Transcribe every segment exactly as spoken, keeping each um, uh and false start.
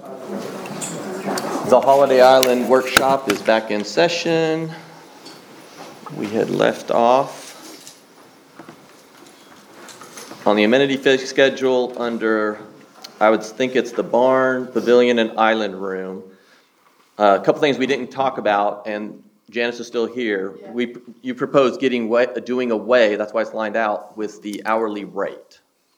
The Holiday Island workshop is back in session. We had left off on the amenity fee schedule under, I would think it's the barn, pavilion, and island room. Uh, a couple things we didn't talk about, and Janice is still here. Yeah. We you proposed getting way, doing away, that's why it's lined out, with the hourly rate.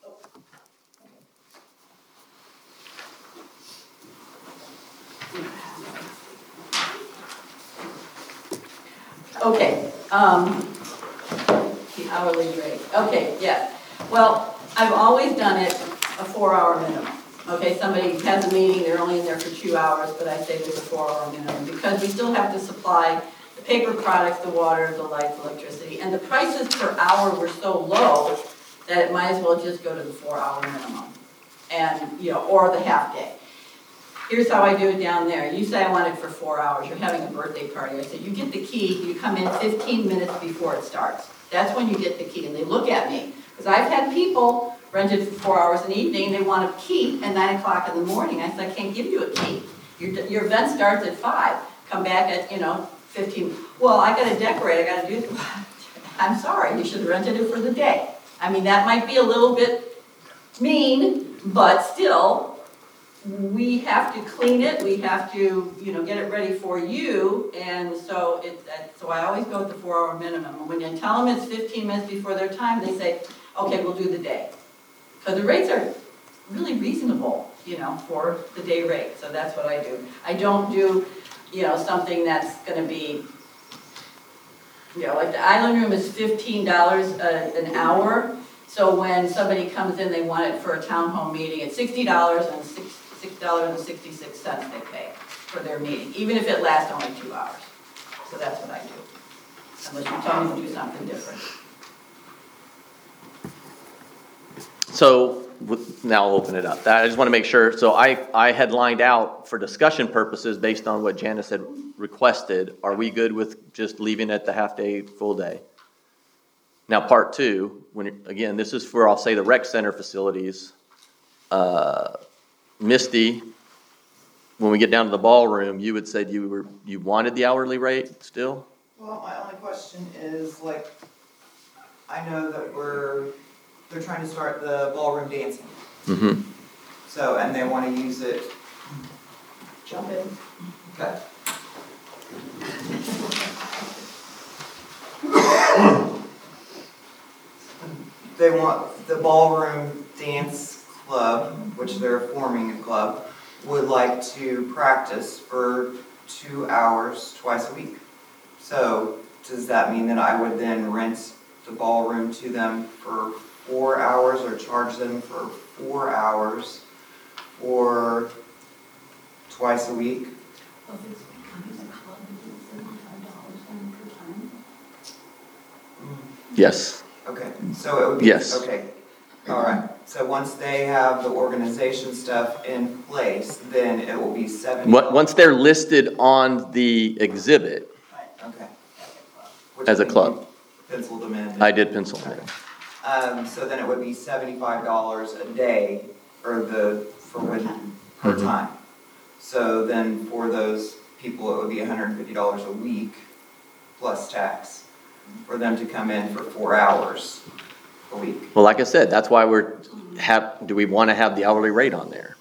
Okay, um, the hourly rate, okay, yeah. Well, I've always done it a four-hour minimum. Okay, somebody has a meeting, they're only in there for two hours, but I say there's a four-hour minimum because we still have to supply the paper products, the water, the lights, electricity, and the prices per hour were so low that it might as well just go to the four-hour minimum, and, you know, or the half day. Here's how I do it down there. You say I want it for four hours. You're having a birthday party. I said, you get the key. You come in fifteen minutes before it starts. That's when you get the key. And they look at me. Because I've had people rent it for four hours in the evening. They want a key at nine o'clock in the morning. I said, I can't give you a key. Your, your event starts at five. Come back at, you know, fifteen. Well, I got to decorate. I got to do this. I'm sorry. You should have rented it for the day. I mean, that might be a little bit mean, but still, we have to clean it, we have to, you know, get it ready for you, and so it, so I always go with the four-hour minimum. And when you tell them it's fifteen minutes before their time, they say, okay, we'll do the day. Because the rates are really reasonable, you know, for the day rate, so that's what I do. I don't do, you know, something that's going to be, you know, like the island room is fifteen dollars a, an hour, so when somebody comes in, they want it for a town hall meeting, it's sixty dollars and six six dollars and sixty-six cents they pay for their meeting, even if it lasts only two hours. So that's what I do, unless you tell me to do something different. So now I'll open it up. That, I just want to make sure. So I, I had lined out for discussion purposes based on what Janice had requested. Are we good with just leaving it the half day, full day? Now part two, when again, this is for, I'll say, the rec center facilities. Uh, Misty, when we get down to the ballroom, you had said you were you wanted the hourly rate still? Well, my only question is, like, I know that we're, they're trying to start the ballroom dancing. Mm-hmm. So, and they want to use it. Jump in. Okay. They want the ballroom dance club, which they're forming a club, would like to practice for two hours twice a week. So does that mean that I would then rent the ballroom to them for four hours or charge them for four hours or twice a week? Yes. Okay, so it would be, Yes. okay, all right. So once they have the organization stuff in place, then it will be seven. What, once they're listed on the exhibit Okay. Which as I a think club, you Penciled them in. I did pencil them in. Um, so then it would be seventy-five dollars a day for the, for when, per Mhm. time. So then for those people, it would be one hundred fifty dollars a week plus tax for them to come in for four hours a week. Well, like I said, that's why we're have. Do we want to have the hourly rate on there?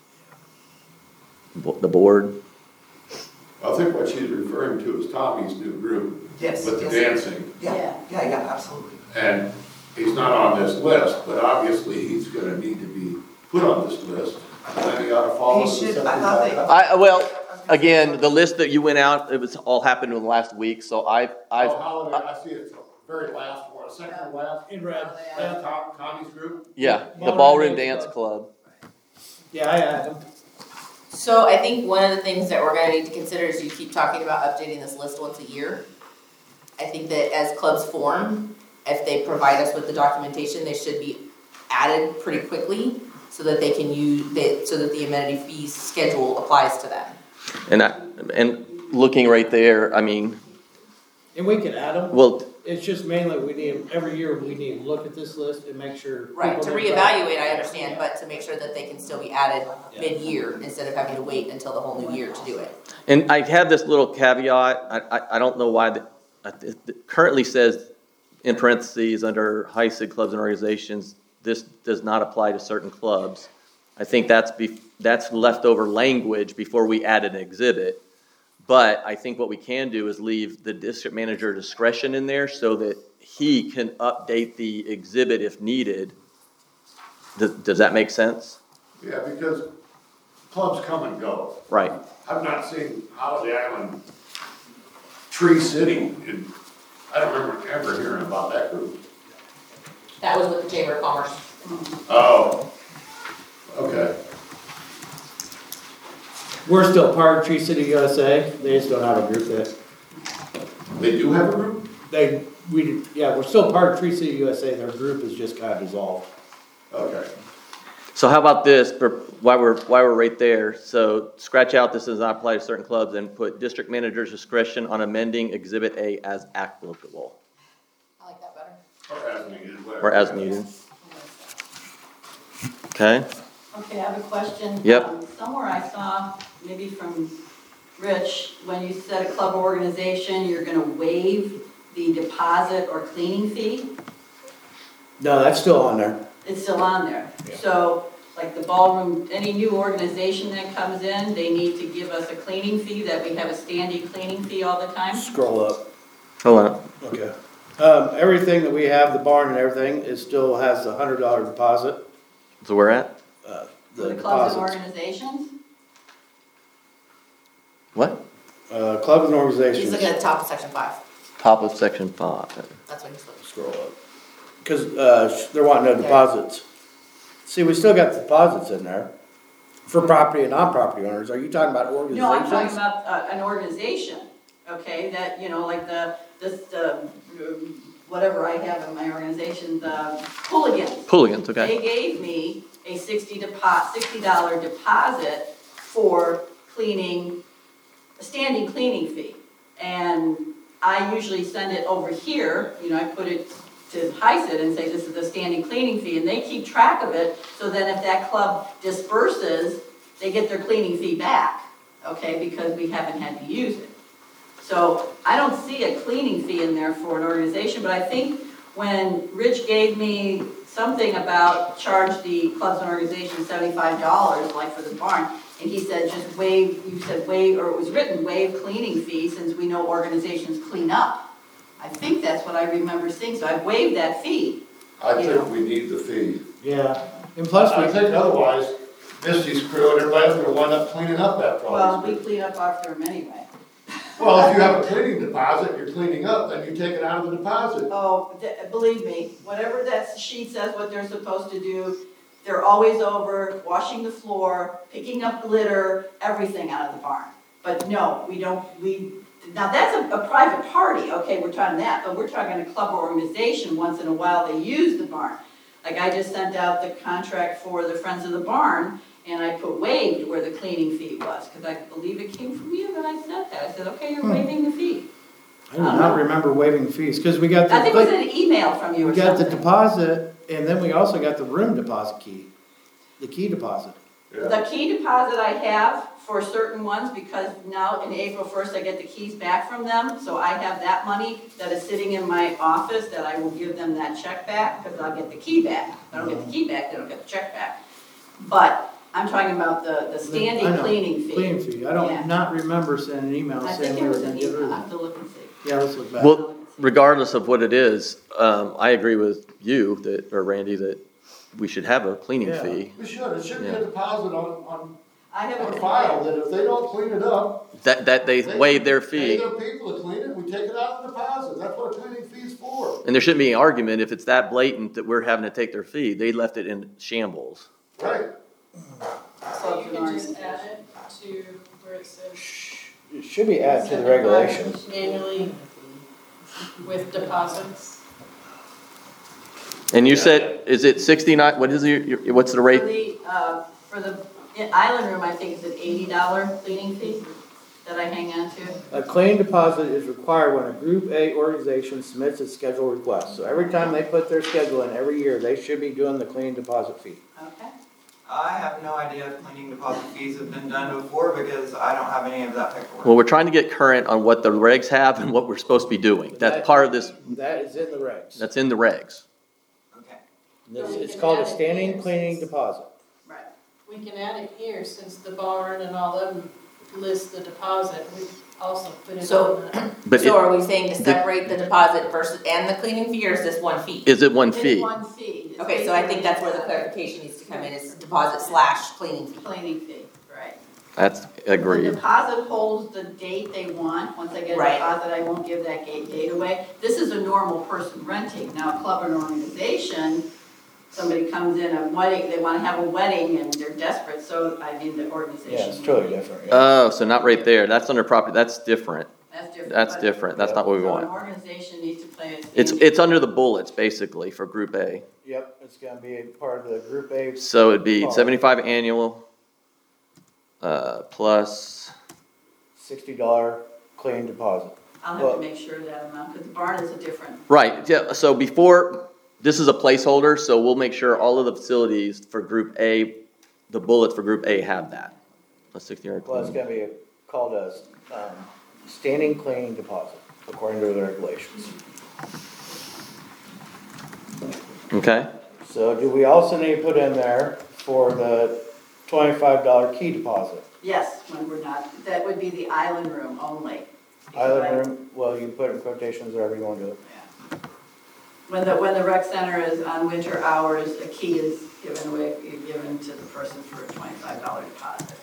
Bo- The board. I think what she's referring to is Tommy's new group Yes. with the yes. dancing. Yeah, Yeah. yeah, yeah, absolutely. And he's not on this list, but obviously he's gonna need to be put on this list. And he ought to follow He the should- I thought they- seventy-five. I well, again, the list that you went out, it was all happened in the last week. So I, I, Oh, Holiday, I see it's the very last one, second to last. In red. That's Tom, Tommy's group? yeah, the Ballroom ballroom Dance dance club. Yeah, I add them. So I think one of the things that we're gonna need to consider is you keep talking about updating this list once a year. I think that as clubs form, if they provide us with the documentation, they should be added pretty quickly so that they can use, they, so that the amenity fees schedule applies to them. And I, and looking right there, I mean, And we can add them. well, it's just mainly, we need, every year, we need to look at this list and make sure. Right, people to know reevaluate, I understand, but to make sure that they can still be added Yeah. mid-year instead of having to wait until the whole new year to do it. And I have this little caveat, I, I, I don't know why, the, it it currently says in parentheses, under H I C I D clubs and organizations, this does not apply to certain clubs. I think that's be, that's leftover language before we add an exhibit. But I think what we can do is leave the district manager discretion in there so that he can update the exhibit if needed. Does, does that make sense? Yeah, because clubs come and go. Right. I've not seen Holiday Island, Tree City, and I don't remember ever hearing about that group. That was with the Chamber of Commerce. Oh, okay. We're still part of Tree City U S A, they just don't have a group yet. They do have a group? They, we, yeah, we're still part of Tree City U S A, their group is just kind of dissolved. Okay. So how about this, for, while we're, while we're right there, so scratch out this does not apply to certain clubs and put district manager's discretion on amending exhibit A as applicable, I like that better. Or as needed, whatever. or as needed. Okay? Okay, I have a question. Yep. Um, Somewhere I saw, maybe from Rich, when you said a club or organization, you're gonna waive the deposit or cleaning fee. No, that's still on there. It's still on there. Yeah. So, like the ballroom, any new organization that comes in, they need to give us a cleaning fee, that we have a standing cleaning fee all the time? Scroll up. Hold on. Okay. Um, everything that we have, the barn and everything, it still has a hundred dollar deposit. So we're at? Uh, For the the clubs and deposits. organizations? What? Uh, clubs and He's organizations. looking at the top of section five. Top of section five. That's what he's looking Scroll up. Cause, uh, they're wanting no deposits. See, we still got deposits in there for property and non-property owners. Are you talking about organizations? No, I'm talking about uh, an organization, okay, that, you know, like the, this, uh, whatever I have in my organization, the hooligans. Hooligans, okay. They gave me a sixty depo, sixty dollar deposit for cleaning, a standing cleaning fee. And I usually send it over here, you know, I put it to H I C I D and say, this is the standing cleaning fee, and they keep track of it, so then if that club disperses, they get their cleaning fee back, okay, because we haven't had to use it. So I don't see a cleaning fee in there for an organization, but I think when Rich gave me something about charge the clubs and organizations seventy-five dollars, like for the barn, and he said just waive, you said waive, or it was written waive cleaning fee, since we know organizations clean up. I think that's what I remember seeing, so I waived that fee. I You think know. we need the fee. Yeah, and plus I we, think otherwise, Misty's crew and everybody else will wind up cleaning up that Well, problem. we clean up after them anyway. Well, if you have a cleaning deposit, you're cleaning up, then you take it out of the deposit. Oh, th- believe me, whatever that sheet says what they're supposed to do, they're always over, washing the floor, picking up litter, everything out of the barn. But no, we don't, we, now that's a, a private party, okay, we're talking that, but we're talking a club or organization, once in a while they use the barn. Like I just sent out the contract for the Friends of the Barn, and I put waived where the cleaning fee was, because I believe it came from you that I said that. I said, okay, you're waiving the fee. I do not remember waiving fees, cause we got the. I think it was an email from you We or got the something. deposit, and then we also got the room deposit key, the key deposit. Yeah. The key deposit I have for certain ones, because now in April first, I get the keys back from them, so I have that money that is sitting in my office, that I will give them that check back, because I'll get the key back. If I don't get the key back, then I'll get the check back. But I'm talking about the, the I standing know, cleaning fee. Cleaning fee, I Yeah. don't, not remember sending an email I saying think we it were was gonna an get rid email, of I it. have to look and see. Yeah, let's look back. Well, regardless of what it is, um, I agree with you that, or Randy, that we should have a cleaning Yeah. fee. We should, it should be Yeah. a deposit on, on, I have on a file, that if they don't clean it up, That, that they they waive their pay fee. their people to clean it, we take it out of the deposit, that's what a cleaning fee's for. And there shouldn't be any argument if it's that blatant that we're having to take their fee. They left it in shambles. Right. So you can just add it to where it says It should be added to the regulations. annually with deposits. And you said, is it sixty-nine, what is your, your- what's the For rate? the, uh, for the island room, I think it's an eighty dollar cleaning fee. that I hang on to? A cleaning deposit is required when a Group A organization submits a schedule request. So every time they put their schedule in every year, they should be doing the cleaning deposit fee. Okay. I have no idea if cleaning deposit fees have been done before because I don't have any of that paperwork. Well, we're trying to get current on what the regs have and what we're supposed to be doing. That's part of this, That is in the regs. that's in the regs. Okay. This- It's called a standing cleaning deposit. Right. We can add it here since the barn and all of them list the deposit. We also put it So- on the. But So it- are we saying to separate the deposit versus, and the cleaning fee, or is this one fee? is it one It's fee? one fee. It's Okay, so I think basically that's where the clarification needs to come in, is deposit slash cleaning fee. Cleaning fee, right. That's The agreed. deposit holds the date they want. Once I get a Right. deposit, I won't give that gate date away. This is a normal person renting. Now, a club or an organization, somebody comes in, a wedding, they wanna have a wedding and they're desperate, so I mean, the organization. Yeah, it's totally different. yeah. Oh, so not right there. That's under property. That's different. That's different. That's but- different. That's not what we So want. an organization needs to play a. It's, it's under the bullets, basically, for Group A. Yep, it's gonna be a part of the Group A. So it'd be seventy-five annual, uh, plus, Sixty dollar cleaning deposit. I'll have Well- to make sure of that amount, because the barn is a different. right, yeah, so before, this is a placeholder, so we'll make sure all of the facilities for Group A, the bullets for Group A have that. A sixty yard Well, it's clean. gonna be called a, um, standing cleaning deposit, according to the regulations. Okay, So do we also need to put in there for the twenty-five dollar key deposit? Yes, when we're not, that would be the island room only. Island room, well, you can put it in quotations, whatever you wanna do. Yeah. When the, when the rec center is on winter hours, a key is given away, given to the person for a twenty-five dollar deposit.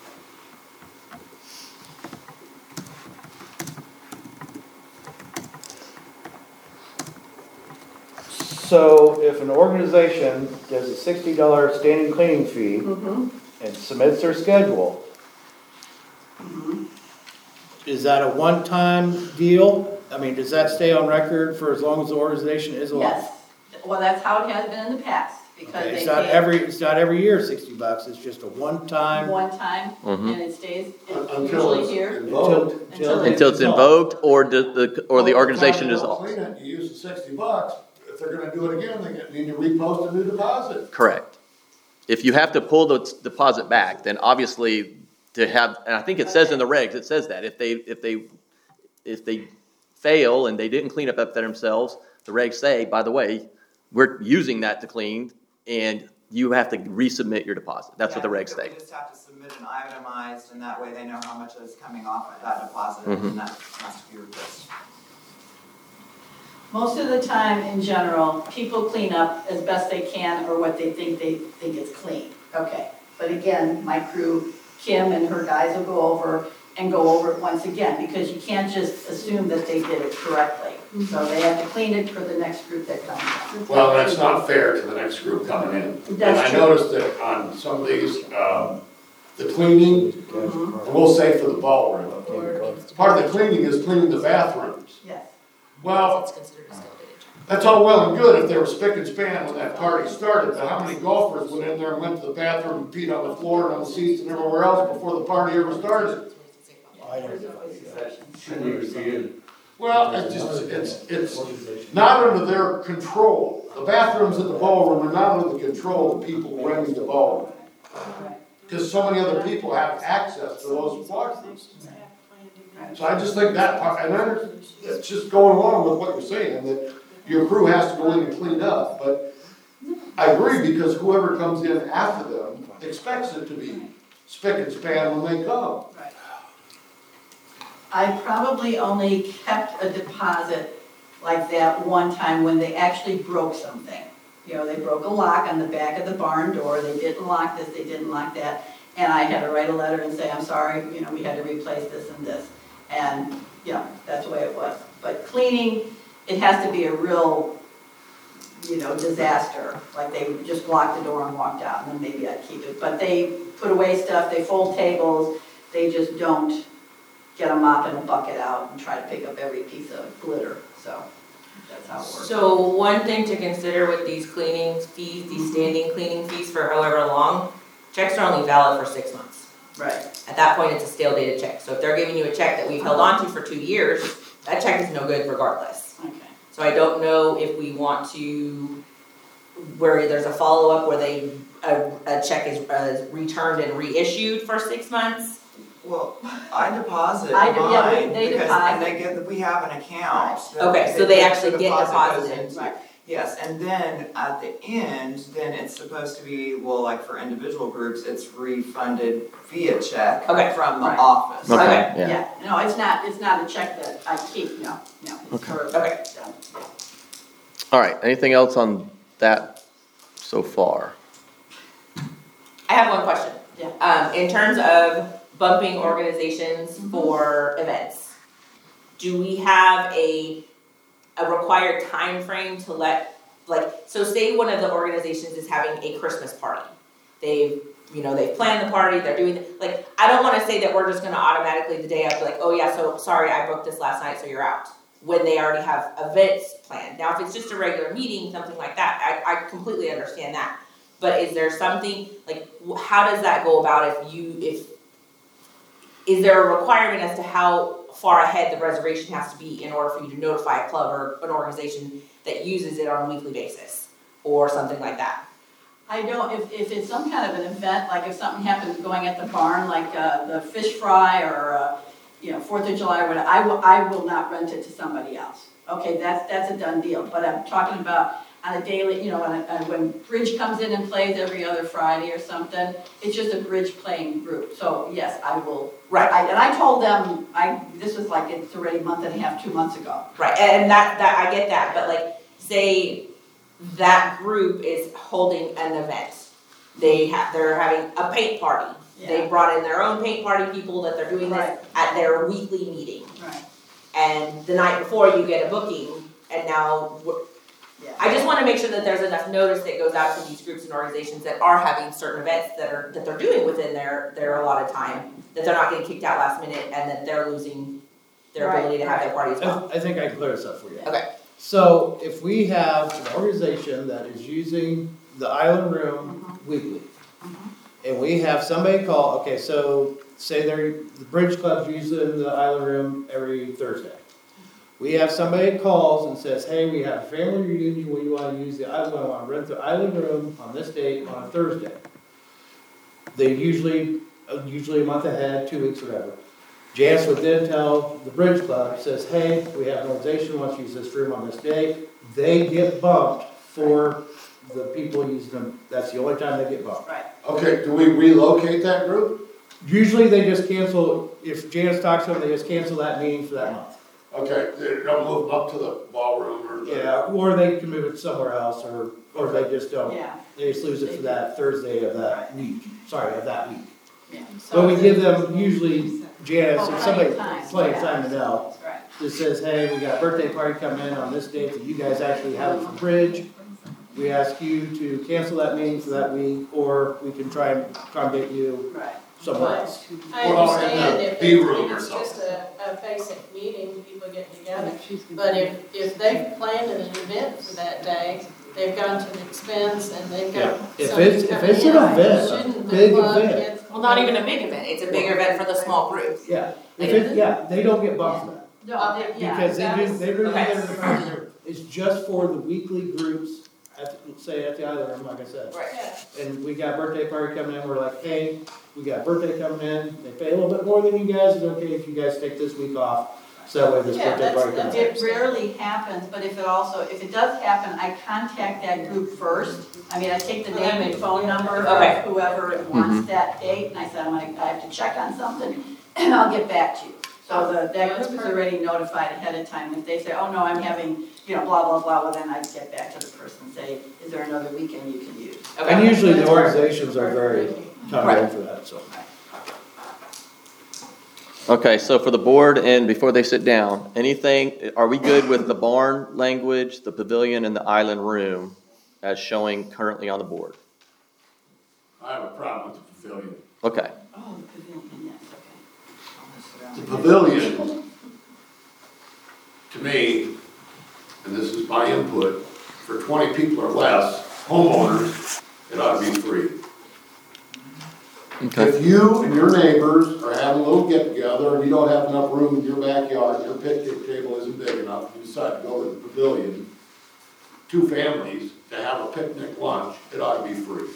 So if an organization does a sixty dollar standing cleaning fee Mm-hmm. and submits their schedule, Mm-hmm. is that a one-time deal? I mean, does that stay on record for as long as the organization is alive? Yes, well, that's how it has been in the past, because Okay, they It's not pay every, it's not every year sixty bucks, it's just a one-time one time, Mhm. and it stays, it's Until usually it's here. invoked. until, Until until. until it's invoked, or the, the, or the Well, organization if is you don't off. Clean it, you use the sixty bucks, if they're gonna do it again, they get- need to repost a new deposit. Correct. If you have to pull the deposit back, then obviously to have, and I think it says in the regs, it says that, if they, if they, if they fail and they didn't clean up after themselves, the regs say, by the way, we're using that to clean, and you have to resubmit your deposit. That's what the Yeah, I regs think that say. We just have to submit an itemized, and that way they know how much is coming off of that deposit, Mhm. and that has to be replaced. Most of the time, in general, people clean up as best they can or what they think they think is clean. Okay, but again, my crew, Kim and her guys will go over and go over it once again, because you can't just assume that they did it correctly. So they have to clean it for the next group that comes in. Well, that's not fair to the next group coming in. And That's I true. noticed that on some of these, um, the cleaning, and we'll say for the ballroom, part of the cleaning is cleaning the bathrooms. Yes, Well, It's considered a stipulated term. that's all well and good if they were spick and span when that party started, but how many golfers went in there and went to the bathroom and peed on the floor and on the seats and everywhere else before the party ever started? I don't Well, it's just, it's, it's not under their control. The bathrooms in the ballroom are not under the control of the people renting the ballroom. Because so many other people have access to those washrooms. So I just think that part, and then it's just going along with what you're saying, that your crew has to go in and clean up, but I agree, because whoever comes in after them expects it to be spick and span when they come. right. I probably only kept a deposit like that one time when they actually broke something. You know, they broke a lock on the back of the barn door, they didn't lock this, they didn't lock that, and I had to write a letter and say, I'm sorry, you know, we had to replace this and this. And, you know, that's the way it was. But cleaning, it has to be a real, you know, disaster, like they just locked the door and walked out, and then maybe I'd keep it. But they put away stuff, they fold tables, they just don't get a mop and a bucket out and try to pick up every piece of glitter, so that's how it works. So one thing to consider with these cleaning fees, these standing cleaning fees for however long, checks are only valid for six months. Right, At that point, it's a stale dated check. So if they're giving you a check that we've held on to for two years, that check is no good regardless. okay. So I don't know if we want to, where there's a follow-up where they, a, a check is uh, returned and reissued for six months. Well, I deposit I do- yeah, mine they because deposit. and they get, we have an account. that Okay, so they the actually get deposit goes deposited. into. Right. Yes, and then at the end, then it's supposed to be, well, like for individual groups, it's refunded via check Okay. from the Right. office. Okay, Okay. yeah. Yeah, no, it's not, it's not a check that I keep, no, no. It's for- Okay. done. All right, anything else on that so far? I have one question. Yeah. Um, in terms of bumping organizations for events, do we have a, a required time frame to let, like, so say one of the organizations is having a Christmas party. They've, you know, they've planned the party, they're doing, like, I don't wanna say that we're just gonna automatically the day of, like, oh yeah, so, sorry, I booked this last night, so you're out. When they already have events planned. Now, if it's just a regular meeting, something like that, I, I completely understand that. But is there something, like, wh- how does that go about if you, if, is there a requirement as to how far ahead the reservation has to be in order for you to notify a club or an organization that uses it on a weekly basis? Or something like that? I don't, if, if it's some kind of an event, like if something happens going at the barn, like, uh, the fish fry or, uh, you know, Fourth of July or whatever, I will, I will not rent it to somebody else. Okay, that's, that's a done deal, but I'm talking about on a daily, you know, on a, on when bridge comes in and plays every other Friday or something, it's just a bridge playing group, so yes, I will. Right. I, and I told them, I, this was like, it's already a month and a half, two months ago. Right, and that, that, I get that, but like, say that group is holding an event. They have, they're having a paint party. They Yeah. brought in their own paint party people that they're doing this Right. at their weekly meeting. Right, And the night before you get a booking, and now, we're- yeah. I just wanna make sure that there's enough notice that goes out to these groups and organizations that are having certain events that are, that they're doing within their, their allotted time, that they're not getting kicked out last minute, and that they're losing their Right, ability to have their party as well. I, I think I can clear this up for you. Okay. So if we have an organization that is using the island room weekly, and we have somebody call, okay, so say they're, the bridge club's using the island room every Thursday. We have somebody that calls and says, hey, we have a family reunion, we wanna use the island, I wanna rent the island room on this date on a Thursday. They usually, uh, usually a month ahead, two weeks, whatever. Janice would then tell the bridge club, says, hey, we have an organization who wants to use this room on this date. They get bumped for the people using them, that's the only time they get bumped. Right, Okay, do we relocate that group? Usually they just cancel, if Janice talks to them, they just cancel that meeting for that month. Okay, they don't move up to the ballroom or the. Yeah, or they can move it somewhere else, or, or they just don't. yeah, They just lose it for that Thursday of that week, sorry, of that week. yeah. But we give them usually, Janice, Oh, if plenty somebody, of time, plenty of yeah. time to know. Right. Just says, hey, we got a birthday party coming in on this date that you guys actually have it for bridge. We ask you to cancel that meeting for that week, or we can try and, try and get you Right. somewhere else. I Well, in understand the if B it's, room if or it's something. just a, a basic meeting, people getting together. But if, if they've planned an event for that day, they've gone to the expense and they've got If somebody it's- if coming it's an in, event, shouldn't the big club event. get- Well, not even a big event, it's a big event for the small group. Yeah, if it, yeah, they don't get bumped for that. No, they- yeah. Because they that do, was- they really, Okay. it's just for the weekly groups at, the- say, at the island room, like I said. Right. Yeah. And we got a birthday party coming in, we're like, hey, we got a birthday coming in, they pay a little bit more than you guys, it's okay if you guys take this week off, so that way this Yeah, birthday that's- party comes in. that's- It rarely happens, but if it also, if it does happen, I contact that group first. I mean, I take the name and phone number Okay. of whoever wants that date, and I said, I'm gonna, I have to check on something, and I'll get back to you. So the, that group is already notified ahead of time. If they say, oh, no, I'm having, you know, blah, blah, blah, well, then I get back to the person and say, is there another weekend you can use? And usually the organizations are very accommodating for that, so. Okay, so for the board and before they sit down, anything, are we good with the barn language, the pavilion, and the island room as showing currently on the board? I have a problem with the pavilion. Okay, Oh, the pavilion, yes, okay. The pavilion, to me, and this is my input, for twenty people or less, homeowners, it ought to be free. If you and your neighbors are having a little get-together and you don't have enough room in your backyard, your picnic table isn't big enough, you decide to go to the pavilion, two families to have a picnic lunch, it ought to be free.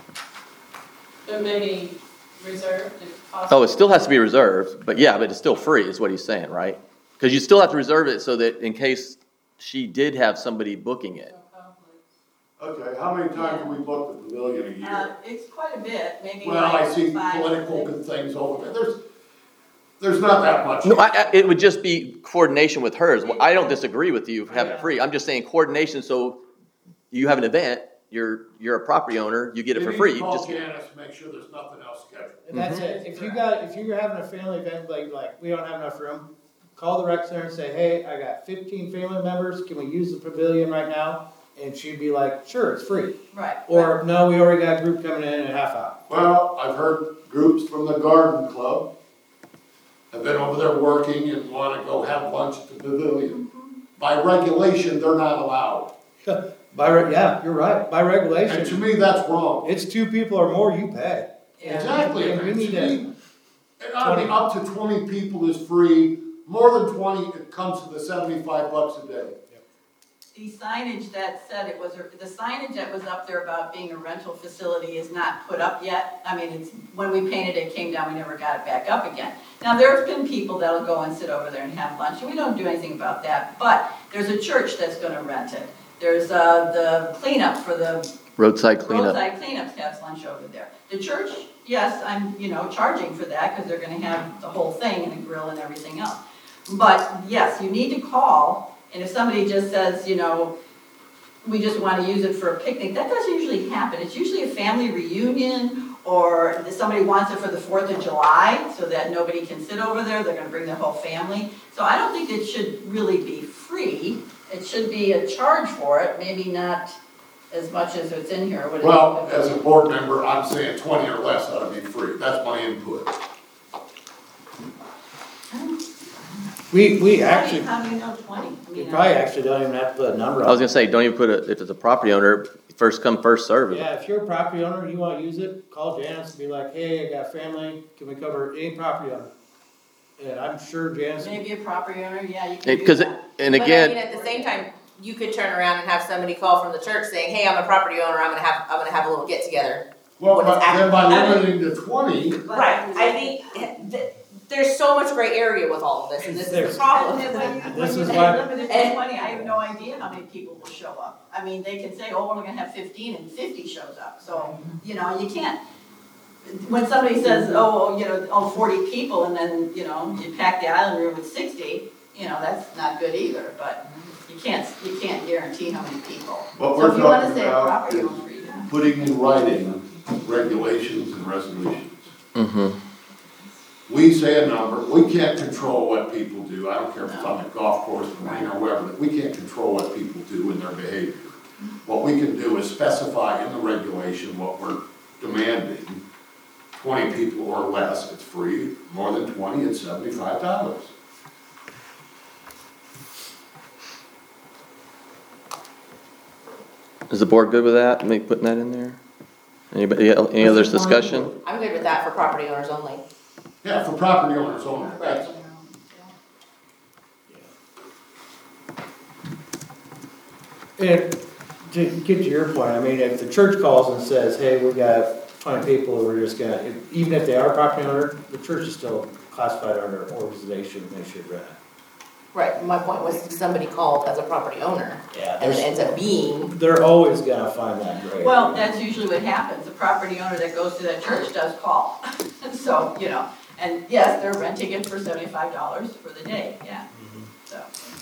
But maybe reserved if possible. Oh, it still has to be reserved, but yeah, but it's still free, is what he's saying, right? Because you still have to reserve it so that in case she did have somebody booking it. Okay, how many times do we book the pavilion a Uh, year? it's quite a bit, maybe Well, I like see five, political six. things over there, there's, there's not that much. No, I, I, it would just be coordination with hers. Well, I don't disagree with you having it free. I'm just saying coordination, so you have an event, you're, you're a property owner, you get it for free. You You need to just call Janice, make sure there's nothing else scheduled. And that's it, if you got, if you're having a family event, like, like, we don't have enough room, call the rec center and say, hey, I got fifteen family members, can we use the pavilion right now? And she'd be like, sure, it's free. Right. Or, no, we already got a group coming in in a half hour. Well, I've heard groups from the garden club have been over there working and wanna go have lunch at the pavilion. By regulation, they're not allowed. By, re- yeah, you're right, by And to regulation, me, that's wrong. it's two people or more, you pay. Yeah. Exactly. And we need to- And I mean, up to twenty people is free, more than twenty, it comes to the seventy-five bucks a day. The signage that said it was, the signage that was up there about being a rental facility is not put up yet. I mean, it's, when we painted it, it came down, we never got it back up again. Now, there have been people that'll go and sit over there and have lunch, and we don't do anything about that, but there's a church that's gonna rent it. There's, uh, the cleanup for the roadside cleanup. roadside cleanups has lunch over there. The church, yes, I'm, you know, charging for that, because they're gonna have the whole thing and a grill and everything else. But, yes, you need to call, and if somebody just says, you know, we just want to use it for a picnic, that doesn't usually happen. It's usually a family reunion, or somebody wants it for the Fourth of July, so that nobody can sit over there, they're gonna bring their whole family. So I don't think it should really be free. It should be a charge for it, maybe not as much as it's in here. What is it? Well, as a board member, I'm saying twenty or less ought to be free, that's my input. We, we How do actually, you- How do you know twenty? I we mean, probably I- actually don't even have to put a number I was on it. gonna say, don't even put a, if it's a property owner, first come, first serve. Yeah, if you're a property owner, you wanna use it, call Janice and be like, hey, I got family, can we cover any property owner? And I'm sure Janice, Maybe a property owner, yeah, you can do Because, that. and But I mean, again, at the same time, you could turn around and have somebody call from the church saying, hey, I'm a property owner, I'm gonna have, I'm gonna have a little get together. Well, What is but then by actually- limiting to twenty, Right, I think, th- there's so much gray area with all of this, and this is There's- the problem. And then when you, when This you is say why- limited to And- twenty, I have no idea how many people will show up. I mean, they can say, oh, we're only gonna have fifteen and fifty shows up, so, you know, you can't. When somebody says, oh, you know, oh, forty people, and then, you know, you pack the island room with sixty, you know, that's not good either, but you can't, you can't guarantee how many people. what So we're if you wanna talking say a about property is owner, you can. putting in writing regulations and resolutions. mhm. We say a number, we can't control what people do, I don't care if it's on the golf course, the marina, or wherever, we can't control what people do in their behavior. What we can do is specify in the regulation what we're demanding. Twenty people or less, it's free, more than twenty, it's seventy-five dollars. Is the board good with that, me putting that in there? Anybody, any others discussion? I'm good with that for property owners only. Yeah, for property owners only, that's, and to get to your point, I mean, if the church calls and says, hey, we got twenty people, we're just gonna, if- even if they are a property owner, the church is still classified under organization, they should rent. Right, my point was if somebody called as a property owner, Yeah, and it ends up being, they're always gonna find that gray. Well, that's usually what happens, the property owner that goes to that church does call, so, you know, and yes, they're renting it for seventy-five dollars for the day, yeah, so.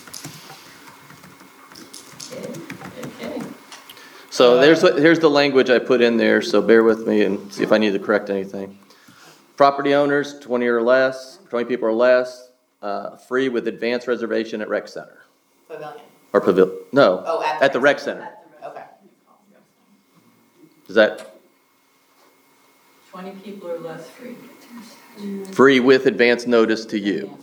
Okay, okay. So there's, what here's the language I put in there, so bear with me and see if I need to correct anything. Property owners, twenty or less, twenty people or less, uh, free with advance reservation at rec center. pavilion. Or pavil, no, Oh, at the. at the rec center. Okay. Is that Twenty people or less free. free with advance notice to you?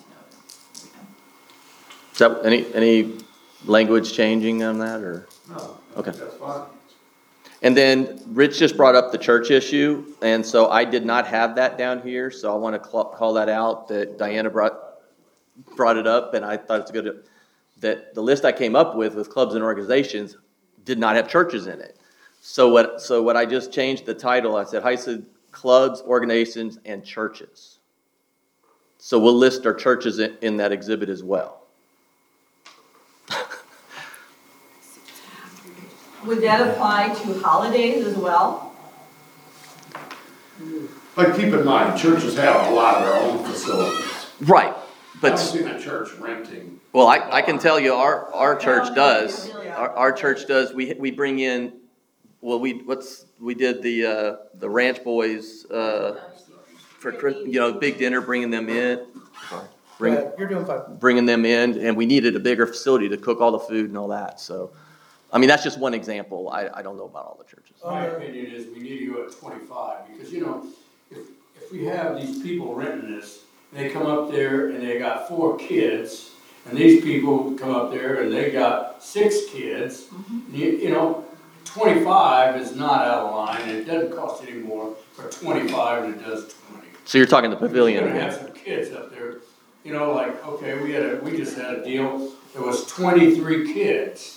Is that, any, any language changing on that, or? no, Okay. that's fine. And then Rich just brought up the church issue, and so I did not have that down here, so I want to cl- call that out, that Diana brought, brought it up, and I thought it's good, that the list I came up with, with clubs and organizations, did not have churches in it. So what, so what I just changed the title, I said, I said clubs, organizations, and churches. So we'll list our churches in, in that exhibit as well. Would that apply to holidays as well? But keep in mind, churches have a lot of their own facilities. Right, I but. don't see a church renting. Well, I, I can tell you, our, our church does, our, our church does, we, we bring in, well, we, what's, we did the, uh, the Ranch Boys, uh, for, Chris- you know, big dinner, bringing them in. Bring, Go ahead, You're doing fine. bringing them in, and we needed a bigger facility to cook all the food and all that, so. I mean, that's just one example, I, I don't know about all the churches. My opinion is we need to go at twenty-five, because, you know, if, if we have these people renting this, and they come up there and they got four kids, and these people come up there and they got six kids, and you, you know, twenty-five is not out of line, and it doesn't cost any more for twenty-five than it does twenty. So you're talking the pavilion. You're gonna have some kids up there, you know, like, okay, we had a, we just had a deal, there was twenty-three kids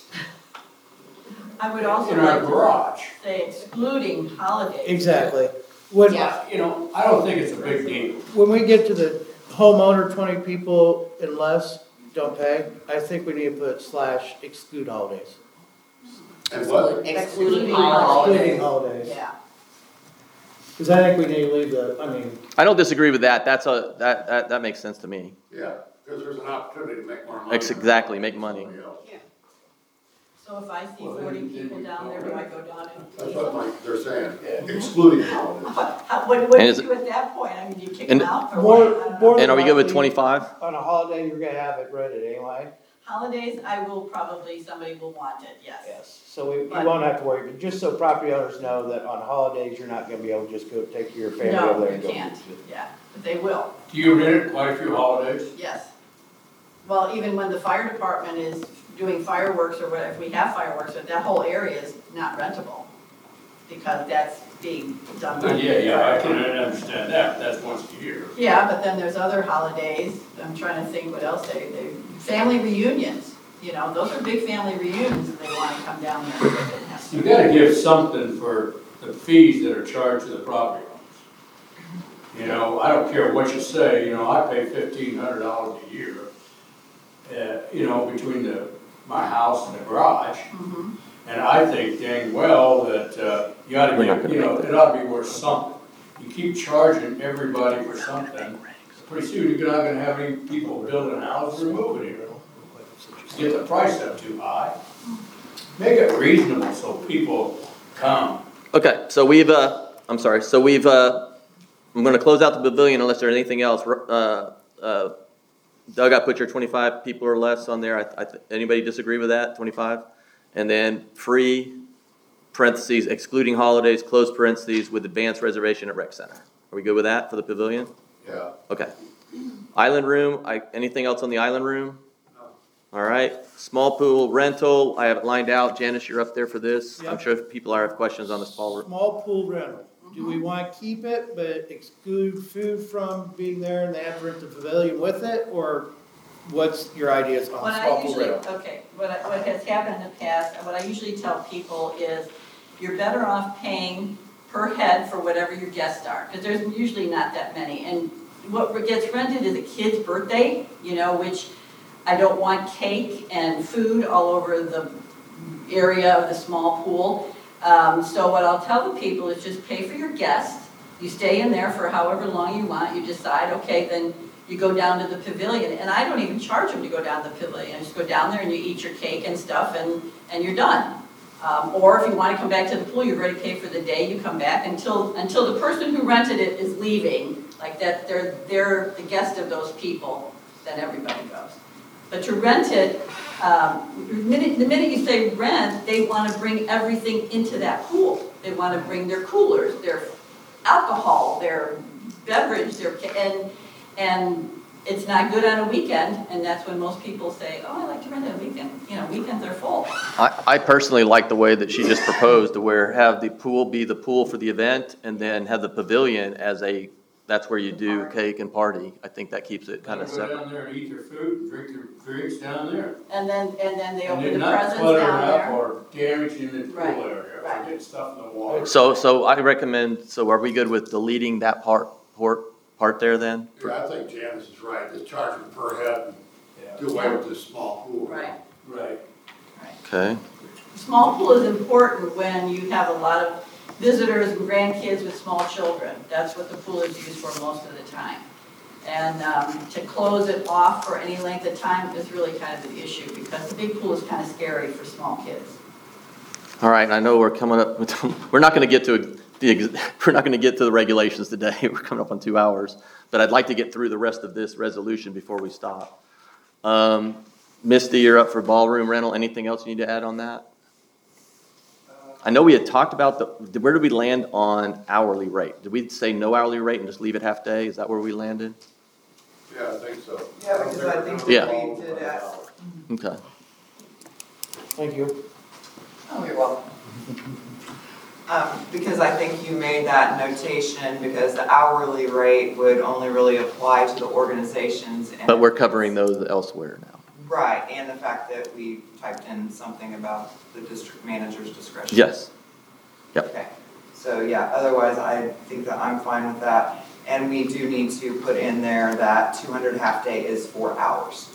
I would also in our like to garage. say excluding holidays. Exactly. When, Yeah. You know, I don't think it's a big deal. when we get to the homeowner, twenty people and less don't pay, I think we need to put slash exclude holidays. And what? Excluding Excluding holidays. Excluding holidays. Yeah. Because I think we need to leave the, I mean, I don't disagree with that, that's a, that, that, that makes sense to me. Yeah, because there's an opportunity to make more money. Ex- exactly, make money. Somebody else. So if I see Well, then- forty then people you down there, do I go down and? That's what Mike, they're saying, excluding holidays. How- What, what do And you is- do at that point? I mean, do you kick And- them out or More- what? I don't know. more- And are we good with twenty-five? on a holiday, you're gonna have it rented anyway. Holidays, I will probably, somebody will want it, yes. Yes. So we, you But- won't have to worry, but just so property owners know that on holidays, you're not gonna be able to just go take your family over No, there you and go. can't, yeah, but they will, Do you rent quite a few holidays? yes. Well, even when the fire department is doing fireworks or whatever, if we have fireworks, but that whole area is not rentable because that's being done by. Oh, yeah, yeah, I can understand that, that's once a year. Yeah, but then there's other holidays, I'm trying to think what else they, they, family reunions, you know, those are big family reunions, and they wanna come down there. so they can have You gotta give something for the fees that are charged to the property owners. You know, I don't care what you say, you know, I pay fifteen hundred dollars a year, uh, you know, between the, my house and the garage. Mhm. And I think dang well that, uh, you oughta We're not give, gonna you know, make that. it ought to be worth something. You keep charging everybody for something, pretty soon you're not gonna have any people building houses or moving here. Get the price up too high. Make it reasonable so people come. Okay, so we've, uh, I'm sorry, so we've, uh, I'm gonna close out the pavilion unless there's anything else. Uh, uh, Doug, I put your twenty-five people or less on there. I, I, anybody disagree with that, twenty-five? And then free, parentheses, excluding holidays, close parentheses, with advanced reservation at rec center. Are we good with that for the pavilion? Yeah. Okay. Island room, I, anything else on the island room? All right, small pool rental, I have it lined out. Janice, you're up there for this. I'm Yep. sure if people are have questions on the small room. Small pool rental, do we wanna keep it, but exclude food from being there and they have to rent the pavilion with it, or what's your ideas on What I small pool usually, rental? okay, what I, what has happened in the past, and what I usually tell people is, you're better off paying per head for whatever your guests are, because there's usually not that many, and what gets rented is a kid's birthday, you know, which I don't want cake and food all over the area of the small pool. Um, so what I'll tell the people is just pay for your guests, you stay in there for however long you want, you decide, okay, then you go down to the pavilion, and I don't even charge them to go down to the pavilion, just go down there and you eat your cake and stuff, and, and you're done. Um, or if you wanna come back to the pool, you've already paid for the day, you come back until, until the person who rented it is leaving, like that, they're, they're the guest of those people, then everybody goes. But to rent it, um, the minute, the minute you say rent, they wanna bring everything into that pool. They wanna bring their coolers, their alcohol, their beverage, their, and, and it's not good on a weekend, and that's when most people say, oh, I like to rent it on a weekend. You know, weekends are full. I, I personally like the way that she just proposed to where have the pool be the pool for the event and then have the pavilion as a, that's where you do cake and party. I think that keeps it kind of They go separate. down there and eat their food, and drink their drinks down there. And then, and then they And open they're the not presents cluttering down up there. or damaging the pool Right, area, right. or getting stuff in the water. So, so I recommend, so are we good with deleting that part, part, part there then? Yeah, I think Janice is right, just charge them per head Yeah. and do away with this small pool. Right, Right. right. Okay, Small pool is important when you have a lot of visitors and grandkids with small children. That's what the pool is used for most of the time. And um, to close it off for any length of time is really kind of an issue because the big pool is kind of scary for small kids. all right, I know we're coming up, with- we're not gonna get to the, ex- we're not gonna get to the regulations today, we're coming up on two hours. But I'd like to get through the rest of this resolution before we stop. Um, Misty, you're up for ballroom rental, anything else you need to add on that? I know we had talked about the, where did we land on hourly rate? Did we say no hourly rate and just leave it half day? Is that where we landed? Yeah, I think so. Yeah, because I think Yeah. that we did ask. Okay. Thank you. Oh, you're welcome. Um, because I think you made that notation because the hourly rate would only really apply to the organizations. and- But we're covering those elsewhere now. Right, and the fact that we typed in something about the district manager's discretion. Yes. Yep. Okay, so yeah, otherwise I think that I'm fine with that. And we do need to put in there that two hundred half day is four hours.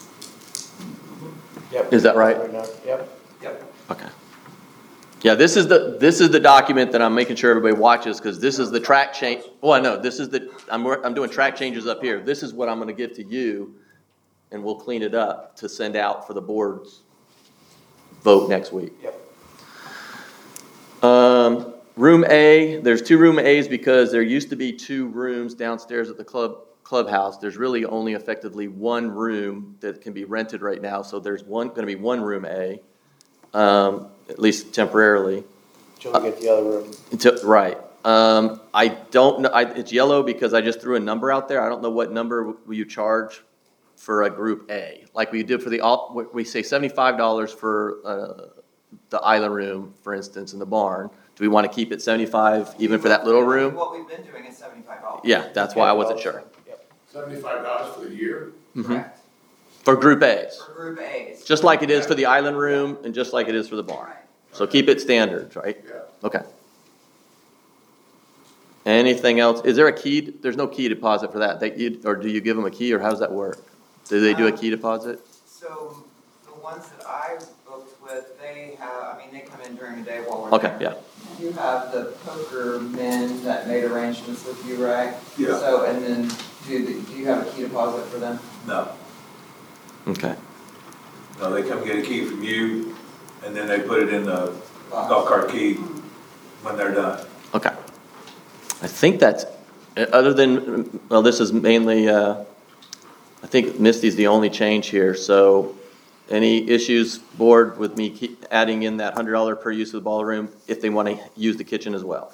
Yep. Is that right? Yep. Yep. Okay. Yeah, this is the, this is the document that I'm making sure everybody watches, because this is the track change, well, no, this is the, I'm, wor- I'm doing track changes up here. This is what I'm gonna give to you, and we'll clean it up to send out for the board's vote next week. Yep. Um, room A, there's two room A's because there used to be two rooms downstairs at the club, clubhouse. There's really only effectively one room that can be rented right now, so there's one, gonna be one room A, um, at least temporarily. Till we get the other room. Until, right. Um, I don't know, I, it's yellow because I just threw a number out there. I don't know what number will you charge for a group A. Like we did for the, all, we say seventy-five dollars for, uh, the island room, for instance, in the barn. Do we want to keep it seventy-five even for that little room? What we've been doing is seventy-five dollars. Yeah, that's why I wasn't sure. Yep. Seventy-five dollars for the year? Mhm. Correct. For group A's, For group A's. just like it is for the island room and just like it is for the barn. Right. So keep it standard, right? Yeah. Okay. Anything else? Is there a key? There's no key deposit for that. They, you, or do you give them a key, or how does that work? Do they do a key deposit? So the ones that I booked with, they have, I mean, they come in during the day while we're Okay, there. yeah. You have the poker men that made arrangements with you, right? Yeah. So, and then do, the- do you have a key deposit for them? No, Okay. no, they come get a key from you, and then they put it in the golf cart key when they're done. Okay. I think that's, uh, other than, well, this is mainly, uh, I think Misty's the only change here, so any issues, board, with me keep adding in that hundred dollar per use of the ballroom if they want to use the kitchen as well?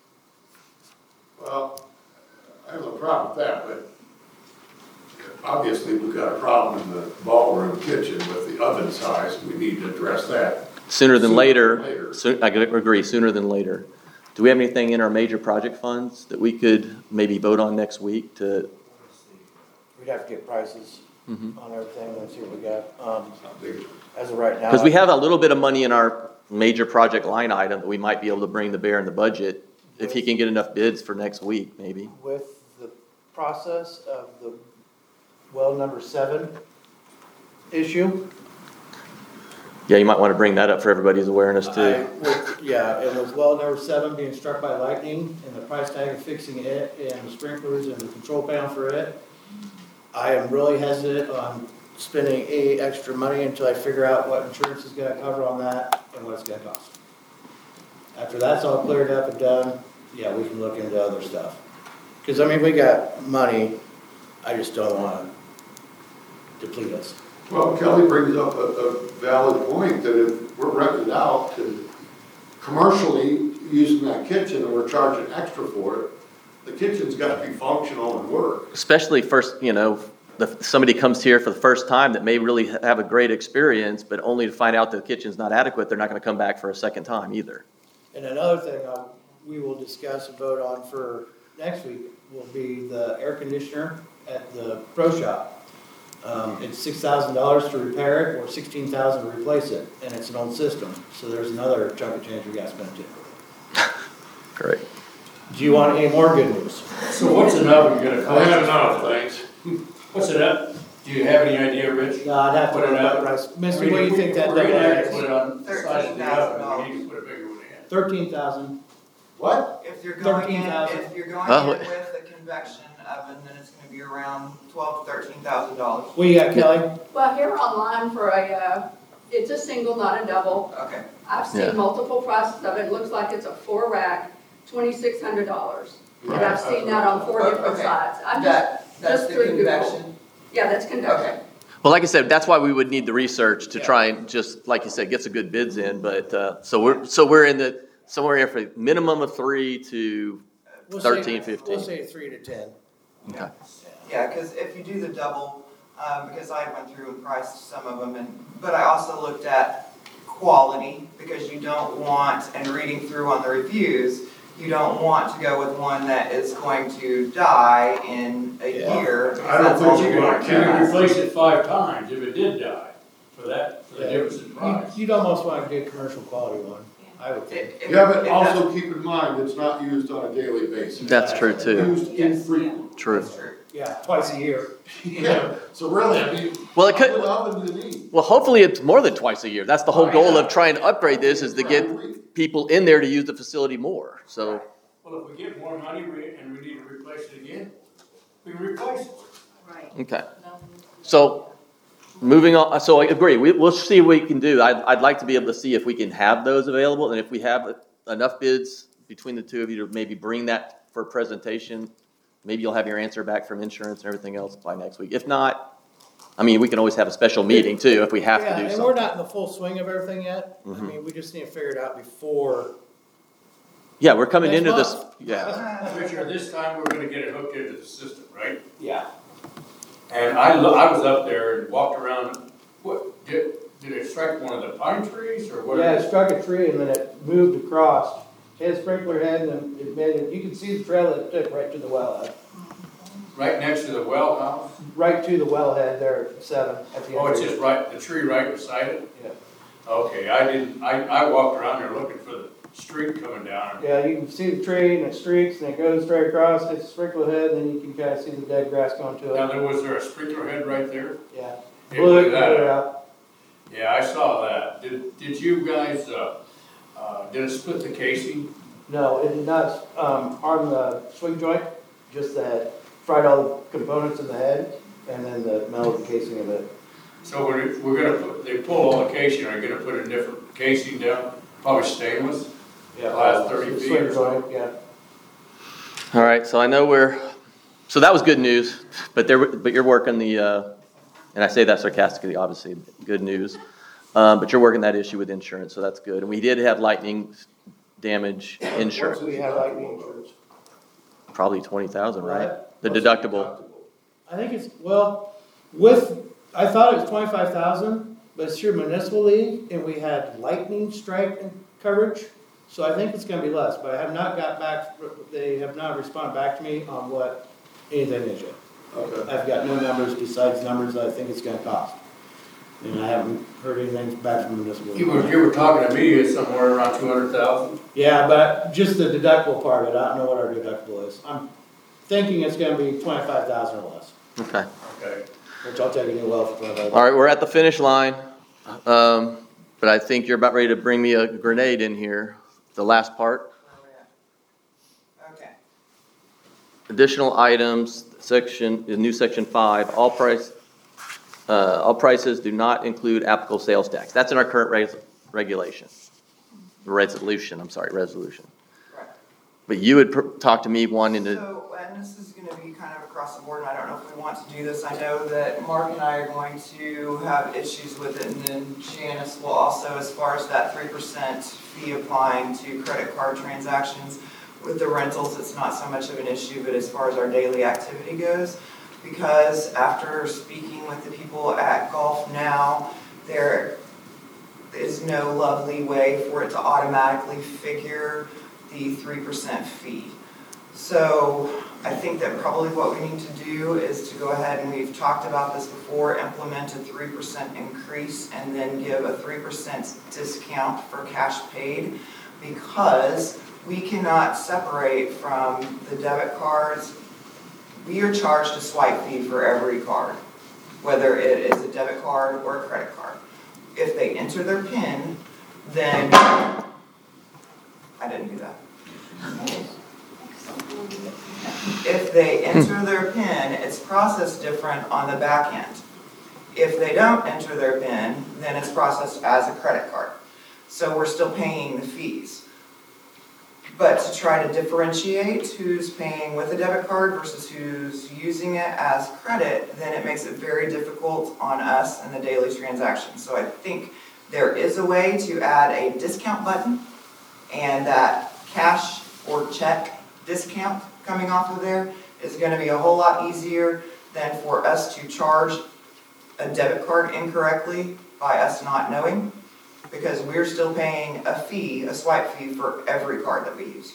Well, I have no problem with that, but obviously we've got a problem in the ballroom kitchen with the oven size. We need to address that. Sooner than Sooner later, than later. soo- I could agree, sooner than later. Do we have anything in our major project funds that we could maybe vote on next week to, We'd have to get prices Mhm. on everything and see what we got. Um, Not big. as of right now. because we have a little bit of money in our major project line item that we might be able to bring to bear in the budget, if he can get enough bids for next week, maybe. With the process of the well number seven issue. Yeah, you might want to bring that up for everybody's awareness I- too. with- Yeah, it was well number seven being struck by lightning and the price tag of fixing it and the sprinklers and the control panel for it. I am really hesitant on spending any extra money until I figure out what insurance is gonna cover on that and what it's gonna cost. After that's all cleared up and done, yeah, we can look into other stuff. Cause I mean, we got money, I just don't wanna deplete us. Well, Kelly brings up a, a valid point that if we're renting it out to commercially using that kitchen and we're charging extra for it, the kitchen's gotta be functional and work. Especially first, you know, the, somebody comes here for the first time that may really have a great experience, but only to find out the kitchen's not adequate, they're not gonna come back for a second time either. And another thing uh, we will discuss and vote on for next week will be the air conditioner at the pro shop. Um, it's six thousand dollars to repair it or sixteen thousand dollars to replace it, and it's an old system. So there's another chunk of change we got to spend too. Great. Do you want any more good news? So what's an oven gonna I have cost? enough, thanks. What's it up? Do you have any idea, Rich? No, I'd have to Put it look up. up price. I Mister, mean, what do if you we- think that We're gonna have to double put it on the size of the oven, we need to put a bigger one in. Thirteen thousand. What? If you're going in, thirteen thousand. if you're going Oh. in with a convection oven, then it's gonna be around twelve to thirteen thousand dollars. What you got, Kelly? Well, here online for a, uh, it's a single, not a double. Okay. I've Yeah. seen multiple prices of it. It looks like it's a four rack, twenty-six hundred dollars. And I've seen that on four Oh, different okay. sites. I'm just, That, that's just the through Google. convection? yeah, that's conduction. Okay. Well, like I said, that's why we would need the research to Yeah. try and just, like you said, get some good bids in, but, uh, so we're, so we're in the, somewhere here for minimum of three to, We'll say- thirteen, fifteen. We'll say three to ten. okay. Yeah, because if you do the double, um, because I went through and priced some of them, and, but I also looked at quality, because you don't want, and reading through on the reviews, you don't want to go with one that is going to die in a Yeah. year. because I don't that's think all you you You want could, to you could have. replace it five times if it did die, for that, for the Yeah. difference in price. You- You'd almost want to get a commercial quality one, I would think. If- if- Yeah, but if also keep in mind, it's not used on a daily basis. That's true It's too. used Yes. infrequently. True. That's true. Yeah, twice a year. Yeah, so really, I mean. Well, it could- What oven do you need? Well, hopefully it's more than twice a year. That's the whole goal of trying to upgrade this is to get people in there to use the facility more, so. Well, if we get more money we- and we need to replace it again, we can replace it. Right. Okay. So, moving on, so I agree, we, we'll see what we can do. I'd, I'd like to be able to see if we can have those available, and if we have enough bids between the two of you to maybe bring that for a presentation, maybe you'll have your answer back from insurance and everything else by next week. If not, I mean, we can always have a special meeting too, if we have Yeah, to do and we're something. not in the full swing of everything yet. I Mhm. mean, we just need to figure it out before. Yeah, we're coming Next into this, month. yeah, Richard, this time we're gonna get it hooked into the system, right? Yeah. And I, lo- I was up there and walked around, what, did, did it strike one of the pine trees or what? Yeah, it struck a tree and then it moved across. It had a sprinkler head and it made it, you can see the trail that it took right to the wellhead. Right next to the well house? Right to the wellhead there at seven at the end. Oh, it's just right, the tree right beside it? Yeah. Okay, I didn't, I, I walked around there looking for the street coming down. Yeah, you can see the tree and it streaks and it goes straight across, it's a sprinkler head, then you can kind of see the dead grass going to Now, it. there, was there a sprinkler head right there? Yeah. It Blew it, blew blew that it out. out. Yeah, I saw that. Did, did you guys, uh, uh, did it split the casing? No, it did not, um, harm the swing joint, just the head. Fried all the components in the head and then the metal casing of it. So we're, we're gonna put, they pull all the casing, are you gonna put a different casing down? Probably stainless? Yeah. Last thirty The feet swing or something? joint, yeah. all right, so I know we're, so that was good news, but there, but you're working the, uh, and I say that sarcastically, obviously, good news. Um, but you're working that issue with insurance, so that's good. And we did have lightning damage insurance, We have lightning insurance. probably twenty thousand, right? Right. The deductible. I think it's, well, with, I thought it was twenty-five thousand, but it's through municipal league, and we had lightning strike coverage, so I think it's gonna be less, but I have not got back, they have not responded back to me on what anything is yet. Okay. I've got no numbers besides numbers that I think it's gonna cost, and I haven't heard anything back from municipal. You were, you were talking to me, it's somewhere around two hundred thousand? Yeah, but just the deductible part of it, I don't know what our deductible is. I'm thinking it's gonna be twenty-five thousand or less, Okay. Okay. which I'll take a new well for twenty-five. All right, we're at the finish line. Um, but I think you're about ready to bring me a grenade in here, the last part. Okay. Additional items, section, the new section five, all price, uh, all prices do not include applicable sales tax. That's in our current res- regulation. Resolution, I'm sorry, resolution. Right. But you had pr- talked to me wanting to, So, and this is gonna be kind of across the board, and I don't know if we want to do this. I know that Mark and I are going to have issues with it, and then Janice will also, as far as that three percent fee applying to credit card transactions. With the rentals, it's not so much of an issue, but as far as our daily activity goes, because after speaking with the people at Golf Now, there is no lovely way for it to automatically figure the three percent fee. So I think that probably what we need to do is to go ahead, and we've talked about this before, implement a three percent increase and then give a three percent discount for cash paid, because we cannot separate from the debit cards. We are charged a swipe fee for every card, whether it is a debit card or a credit card. If they enter their PIN, then, I didn't do that. If they enter their PIN, it's processed different on the back end. If they don't enter their PIN, then it's processed as a credit card. So we're still paying the fees. But to try to differentiate who's paying with a debit card versus who's using it as credit, then it makes it very difficult on us in the daily transaction. So I think there is a way to add a discount button, and that cash or check discount coming off of there is going to be a whole lot easier than for us to charge a debit card incorrectly by us not knowing, because we're still paying a fee, a swipe fee, for every card that we use.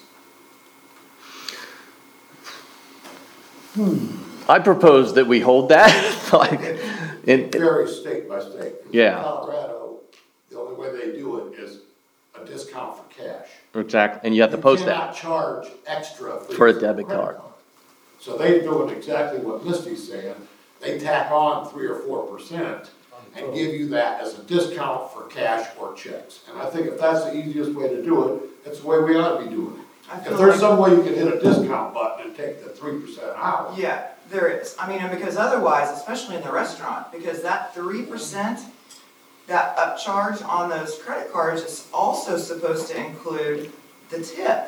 I propose that we hold that, like, in, It varies state by state. Yeah. In Colorado, the only way they do it is a discount for cash. exactly, and you have to post You that. cannot charge extra For a debit card. So they're doing exactly what Misty's saying. They tack on three or four percent and give you that as a discount for cash or checks. And I think if that's the easiest way to do it, that's the way we ought to be doing I it. feel If there's like- some way you can hit a discount button and take the three percent out. Yeah, there is. I mean, and because otherwise, especially in the restaurant, because that three percent, that upcharge on those credit cards is also supposed to include the tip.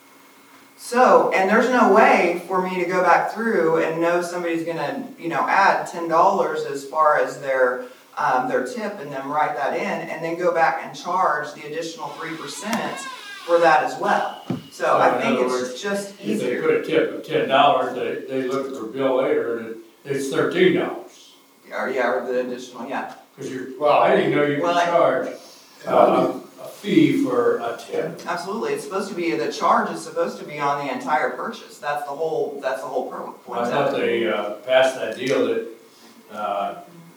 So, and there's no way for me to go back through and know somebody's gonna, you know, add ten dollars as far as their, um, their tip, and then write that in, and then go back and charge the additional three percent for that as well. So I in think other it's words, just If they easier. put a tip of ten dollars, they, they look for a bill later and it- it's thirteen dollars. Or, yeah, or the additional, yeah. Cause you're, Well, I didn't know you could Well, I- charge, uh, a fee for a tip. Absolutely, it's supposed to be, the charge is supposed to be on the entire purchase, that's the whole, that's the whole pro- point. I thought they, uh, passed that deal that, uh,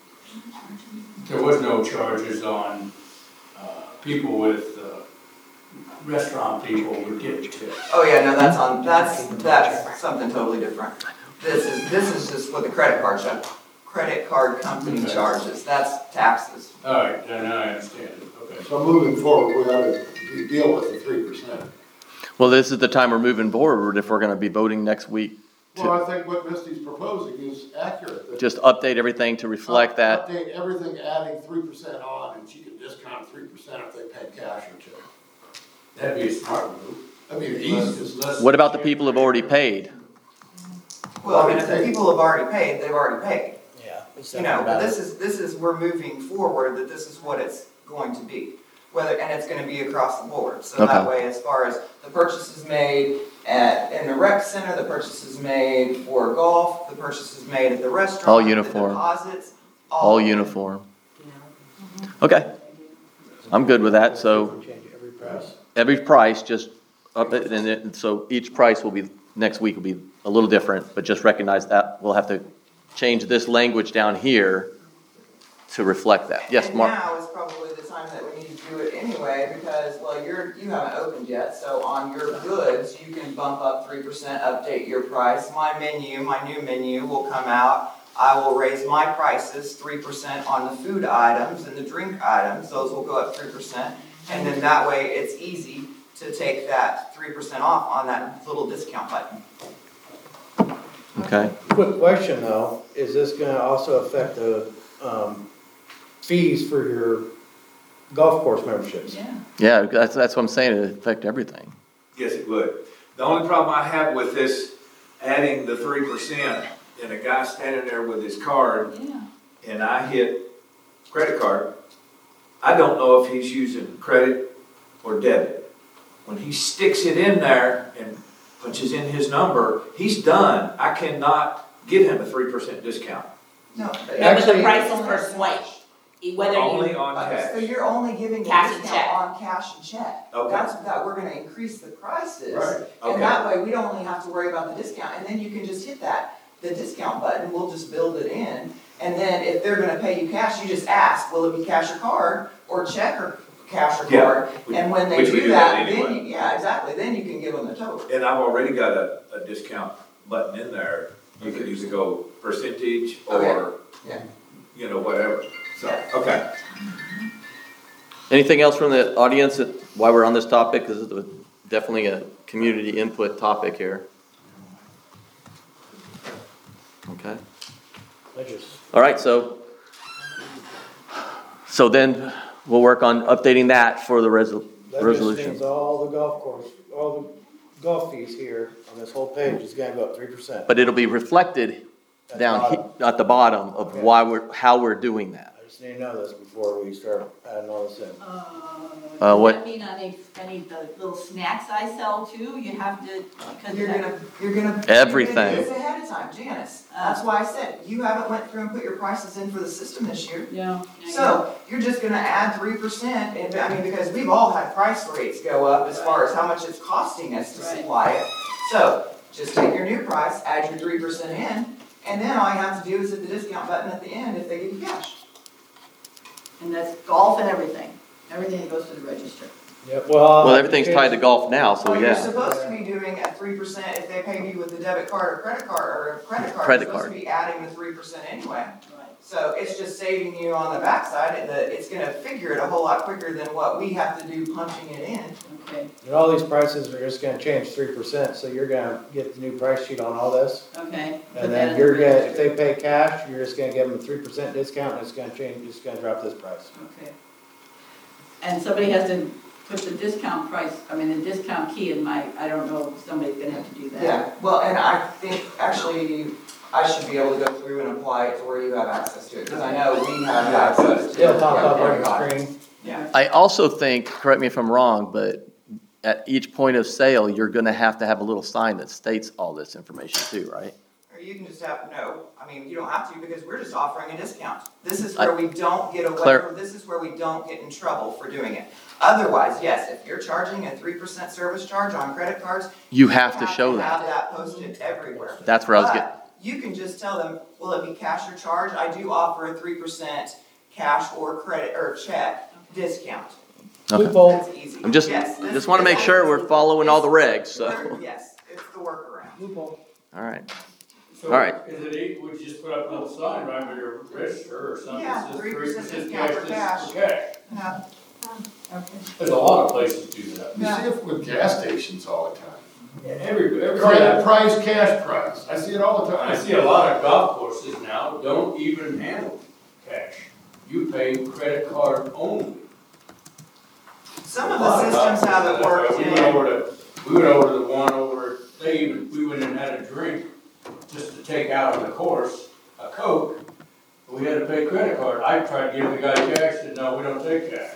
there was no charges on, uh, people with, uh, restaurant people would get tips. Oh, yeah, no, that's on, that's, that's something totally different. This is, this is just what the credit card charge, credit card company Okay. charges, that's taxes. Alright, then I understand it, okay. So moving forward, we ought to de- deal with the three percent. Well, this is the time we're moving forward if we're gonna be voting next week. Well, I think what Misty's proposing is accurate. that- Just update everything to reflect that. Update everything, adding three percent on, and she can discount three percent if they pay cash or check. That'd be a smart move. I mean, Less- easy. less- What about the people who've already paid? Well, I mean, if the people have already paid, they've already paid. Yeah. You know, but this is, this is, we're moving forward, that this is what it's going to be. Whether, and it's gonna be across the board, so that Okay. way, as far as the purchases made at, in the rec center, the purchases made for golf, the purchases made at the restaurant. All the uniform. deposits, All uniform. Okay, I'm good with that, so Change every price. every price, just up it, and it, so each price will be, next week will be a little different, but just recognize that we'll have to change this language down here to reflect that. Yes, And Mark? now is probably the time that we need to do it anyway, because, well, you're, you haven't opened yet, so on your goods, you can bump up three percent, update your price. My menu, my new menu will come out. I will raise my prices three percent on the food items and the drink items, those will go up three percent. And then that way, it's easy to take that three percent off on that little discount button. Okay. Quick question though, is this gonna also affect the, um, fees for your golf course memberships? Yeah. Yeah, that's, that's what I'm saying, it affect everything. Yes, it would. The only problem I have with this, adding the three percent, and a guy standing there with his card, Yeah. and I hit credit card, I don't know if he's using credit or debit. When he sticks it in there and punches in his number, he's done. I cannot give him a three percent discount. No. No, but the Actually- price is per swipe, whether Only you, on Okay, so cash. you're only giving the Cash and discount check. on cash and check. Okay. That's, that we're gonna increase the prices. Right, And okay. that way, we don't only have to worry about the discount, and then you can just hit that, the discount button, we'll just build it in. And then if they're gonna pay you cash, you just ask, will it be cash or card, or check or cash or Yeah, card? we- And when they which we do do that that, then, anyway. you yeah, exactly, then you can give them the total. And I've already got a, a discount button in there. You can either go percentage or, Okay, yeah. you know, whatever. So, okay. Anything else from the audience that, while we're on this topic? This is a- definitely a community input topic here. Okay. I just, All right, so, so then we'll work on updating that for the resol- that just resolution. means all the golf course, all the golf fees here on this whole page is gonna go up three percent. But it'll be reflected down he- at the bottom of Okay. why we're, how we're doing that. I just need to know this before we start adding all this in. Uh, Uh, what- Does that mean on any, any of the little snacks I sell too, you have to, because You're that- gonna, you're gonna. Everything. You're gonna do this ahead of time, Janice. That's why I said, you haven't went through and put your prices in for the system this year. No. So, you're just gonna add three percent, and, I mean, because we've all had price rates go up as far as how much it's costing us to Right. supply it. So, just take your new price, add your three percent in, and then all you have to do is hit the discount button at the end if they give you cash. And that's golf and everything, everything that goes to the register. Yep, well. Well, everything's tied to golf now, so Well, you're yeah. supposed to be doing a three percent if they pay you with a debit card or credit card, or a credit card, Credit you're supposed card. to be adding the three percent anyway. Right. So it's just saving you on the backside, and the, it's gonna figure it a whole lot quicker than what we have to do punching it in. Okay, And all these prices are just gonna change three percent, so you're gonna get the new price sheet on all this. okay. Put And that then in you're the gonna, if register. they pay cash, you're just gonna give them a three percent discount, and it's gonna change, it's gonna drop this price. Okay. And somebody has to put the discount price, I mean, the discount key in my, I don't know, if somebody's gonna have to do that. Yeah, well, and I think, actually, I should be able to go through and apply it to where you have access to it, because I know we have access to it. It'll pop up Yeah, on your got it. screen. Yeah. I also think, correct me if I'm wrong, but at each point of sale, you're gonna have to have a little sign that states all this information too, right? Or you can just have, no, I mean, you don't have to, because we're just offering a discount. This is where we don't get away Clar- from, this is where we don't get in trouble for doing it. Otherwise, yes, if you're charging a three percent service charge on credit cards. You have to show Have that. that posted everywhere. That's where I was getting, But you can just tell them, will it be cash or charge? I do offer a three percent cash or credit, or check discount. okay. Loophole. That's easy. I'm just, Yes, this- just wanna make sure we're following all the regs, so, Yes, it's the workaround. Loophole. all right. So All right. is it, e- would you just put up a little sign right by your register or something Yeah, that says three three percent percent discount cash, for this cash. is for cash? Yeah. There's a lot of places do that. You see it with gas stations all the time. Every, every. Credit price, cash price, I see it all the I time. see a lot of golf courses now don't even handle cash. You pay credit card only. Some of the systems haven't worked We went in. over to, we went over to the one over, they even, we went and had a drink just to take out on the course, a Coke. We had to pay credit card. I tried to give the guy cash, said, no, we don't take cash.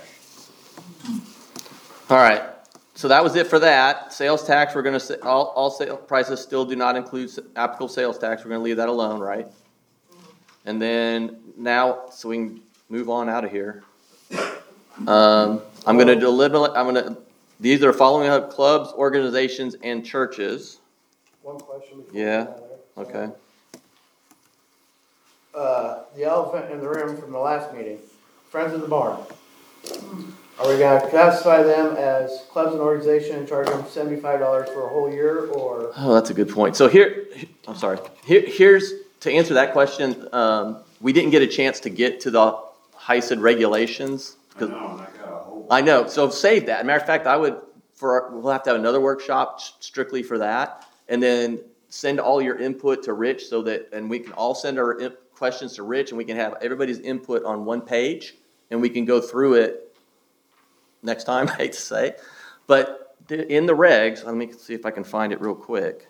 All right, so that was it for that. Sales tax, we're gonna say, all, all sale prices still do not include s- applicable sales tax. We're gonna leave that alone, right? And then now, so we can move on out of here. Um, I'm gonna deliberate, I'm gonna, these are following up clubs, organizations, and churches. One question before. we Yeah, get out of there. Okay, Uh, the elephant in the room from the last meeting, Friends of the Barn. Are we gonna classify them as clubs and organizations and charge them seventy-five dollars for a whole year, or? oh, that's a good point. So here, I'm sorry, here, here's, to answer that question, um, we didn't get a chance to get to the H I C I D regulations. 'cause- I know, so save that. Matter of fact, I would, for, we'll have to have another workshop strictly for that. And then send all your input to Rich so that, and we can all send our in- questions to Rich and we can have everybody's input on one page and we can go through it next time, I hate to say. But the- in the regs, let me see if I can find it real quick.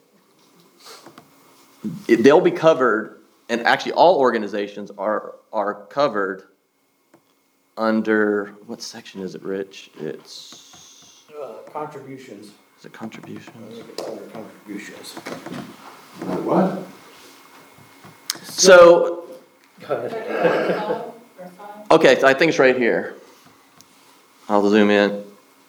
It, they'll be covered, and actually all organizations are, are covered under, what section is it, Rich? It's, Uh, contributions. is it contributions? I think it's under contributions. What? So, Go ahead. Or five? okay, so I think it's right here. I'll zoom in.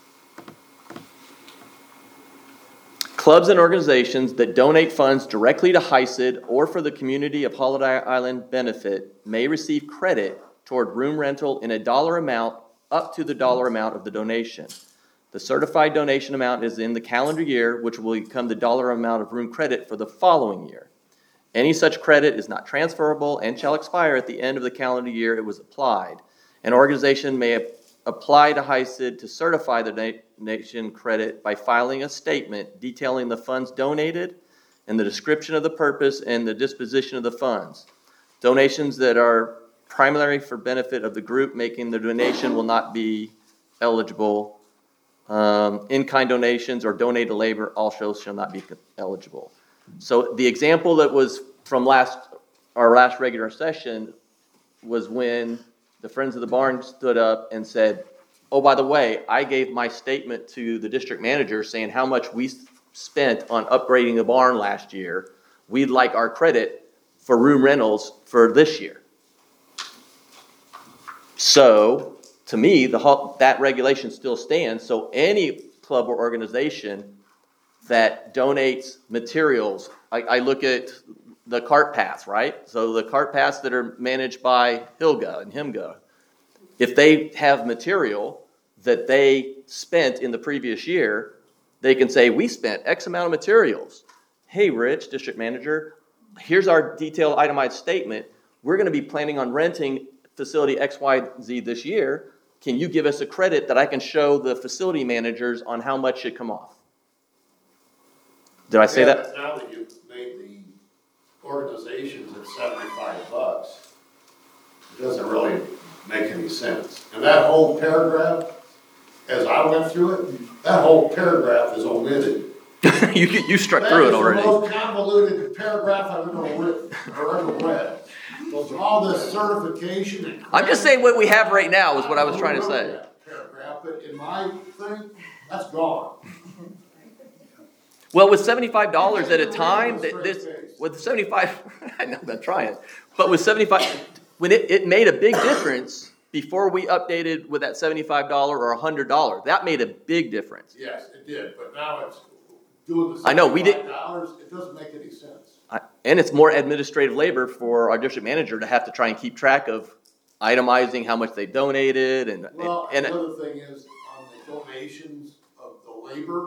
Clubs and organizations that donate funds directly to HICID or for the community of Holiday Island benefit may receive credit toward room rental in a dollar amount up to the dollar amount of the donation. The certified donation amount is in the calendar year, which will become the dollar amount of room credit for the following year. Any such credit is not transferable and shall expire at the end of the calendar year it was applied. An organization may apply to HICID to certify the donation credit by filing a statement detailing the funds donated and the description of the purpose and the disposition of the funds. Donations that are primarily for benefit of the group making the donation will not be eligible. Um, in-kind donations or donated labor also shall not be eligible. So the example that was from last our last regular session was when the Friends of the Barn stood up and said, oh, by the way, I gave my statement to the district manager saying how much we spent on upgrading the barn last year. We'd like our credit for room rentals for this year. So, to me, the that regulation still stands. So any club or organization that donates materials, I, I look at the cart paths, right? So the cart paths that are managed by Hilga and Himga, if they have material that they spent in the previous year, they can say, we spent X amount of materials. Hey, Rich, district manager, here's our detailed itemized statement. We're going to be planning on renting facility X Y Z this year. Can you give us a credit that I can show the facility managers on how much should come off? Did I say Yeah, that? Now that you've made the organizations at seventy-five bucks, it doesn't really make any sense. And that whole paragraph, as I went through it, that whole paragraph is omitted. you you struck through it already. That is the most convoluted paragraph I've ever written, or ever read. All this certification and. I'm just saying what we have right now is what I was trying to say. That paragraph, but in my thing, that's gone. Well, with seventy-five dollars at a time, th- this with seventy-five, I know I'm trying, but with seventy-five, when it, it made a big difference before we updated with that seventy-five dollars or one hundred dollars. That made a big difference. Yes, it did, but now it's doing the I know, we did- seventy-five dollars, it doesn't make any sense. I, and it's more administrative labor for our district manager to have to try and keep track of itemizing how much they donated and Well, and, the and other thing is, on the donations of the labor,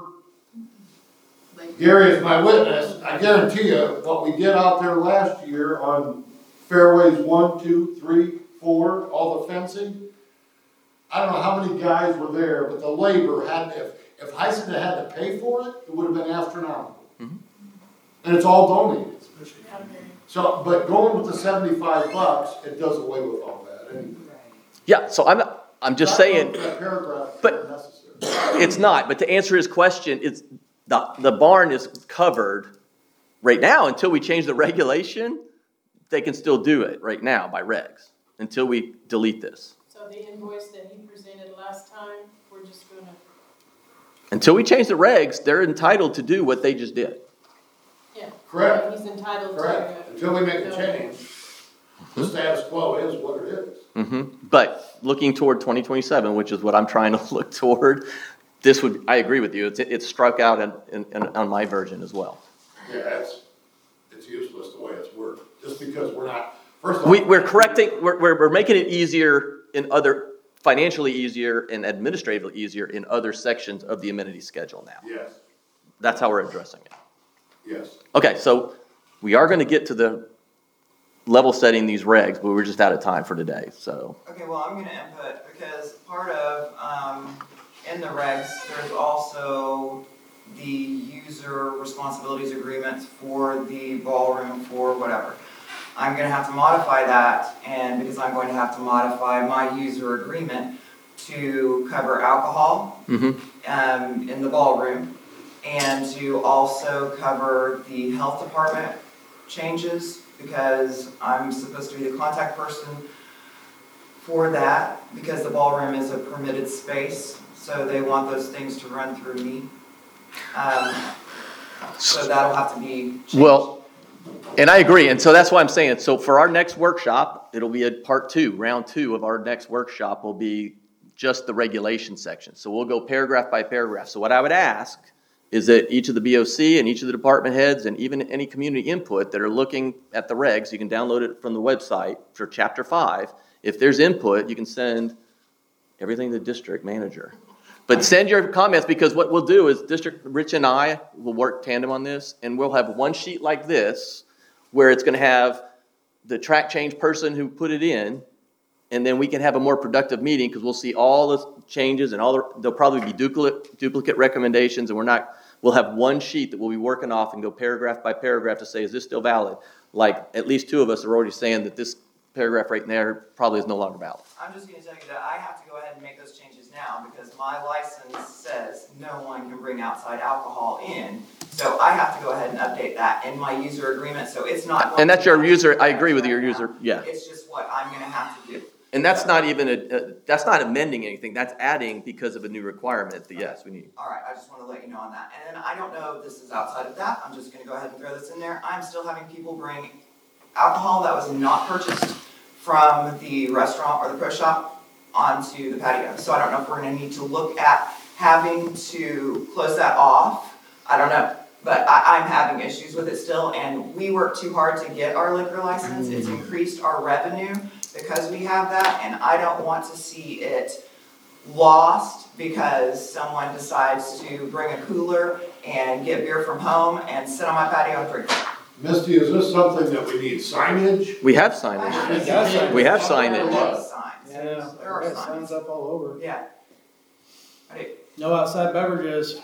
Gary is my witness, I guarantee you, what we did out there last year on fairways one, two, three, four, all the fencing, I don't know how many guys were there, but the labor had, if, if HICID had to pay for it, it would have been astronomical. Mhm. And it's all donated. So, but going with the seventy-five bucks, it does away with all that. And yeah. So I'm I'm just that- saying. that paragraph is but- unnecessary. It's not, but to answer his question, it's the, the barn is covered right now until we change the regulation. They can still do it right now by regs until we delete this. So the invoice that he presented last time, we're just gonna, Until we change the regs, they're entitled to do what they just did. yeah. Correct. He's entitled to. Correct, until we make a change, the status quo is what it is. Mm-hmm. But looking toward twenty twenty-seven, which is what I'm trying to look toward, this would, I agree with you, it's, it's struck out in, in, in, on my version as well. Yeah, it's, it's useless the way it's worded, just because we're not, first of all. We, we're correcting, we're, we're, we're making it easier in other, financially easier and administratively easier in other sections of the amenity schedule now. Yes, That's how we're addressing it. yes. Okay, so we are going to get to the level setting these regs, but we're just out of time for today, so. Okay, well, I'm gonna input, because part of, um, in the regs, there's also the user responsibilities agreements for the ballroom for whatever. I'm gonna have to modify that, and because I'm going to have to modify my user agreement to cover alcohol, Mm-hmm. um, in the ballroom, and to also cover the health department changes, because I'm supposed to be the contact person for that, because the ballroom is a permitted space, so they want those things to run through me. Um, so that'll have to be changed. Well, And I agree, and so that's why I'm saying, so for our next workshop, it'll be a part two, round two of our next workshop will be just the regulation section. So we'll go paragraph by paragraph. So what I would ask is that each of the B O C and each of the department heads and even any community input that are looking at the regs, you can download it from the website for chapter five. If there's input, you can send everything to the district manager. But send your comments, because what we'll do is District Rich and I will work tandem on this, and we'll have one sheet like this where it's going to have the track change person who put it in, and then we can have a more productive meeting because we'll see all the changes and all the, there'll probably be duplicate duplicate recommendations, and we're not. We'll have one sheet that we'll be working off and go paragraph by paragraph to say, is this still valid? Like at least two of us are already saying that this paragraph right there probably is no longer valid. I'm just gonna tell you that I have to go ahead and make those changes now because my license says no one can bring outside alcohol in. So I have to go ahead and update that in my user agreement, so it's not. going And that's to your be user, I agree with right your now. user, yeah. It's just what I'm gonna have to do. And that's not even, a, uh, that's not amending anything, that's adding because of a new requirement that yes, we need. All right, I just want to let you know on that. And then I don't know if this is outside of that. I'm just going to go ahead and throw this in there. I'm still having people bring alcohol that was not purchased from the restaurant or the pro shop onto the patio. So I don't know if we're going to need to look at having to close that off. I don't know. But I, I'm having issues with it still. And we worked too hard to get our liquor license. It's increased our revenue because we have that. And I don't want to see it lost because someone decides to bring a cooler and get beer from home and sit on my patio and drink. Misty, is this something that we need signage? We have signage, we have signage. Signs. Yeah, There are yeah, signs. signs up all over. Yeah. Right. No outside beverages.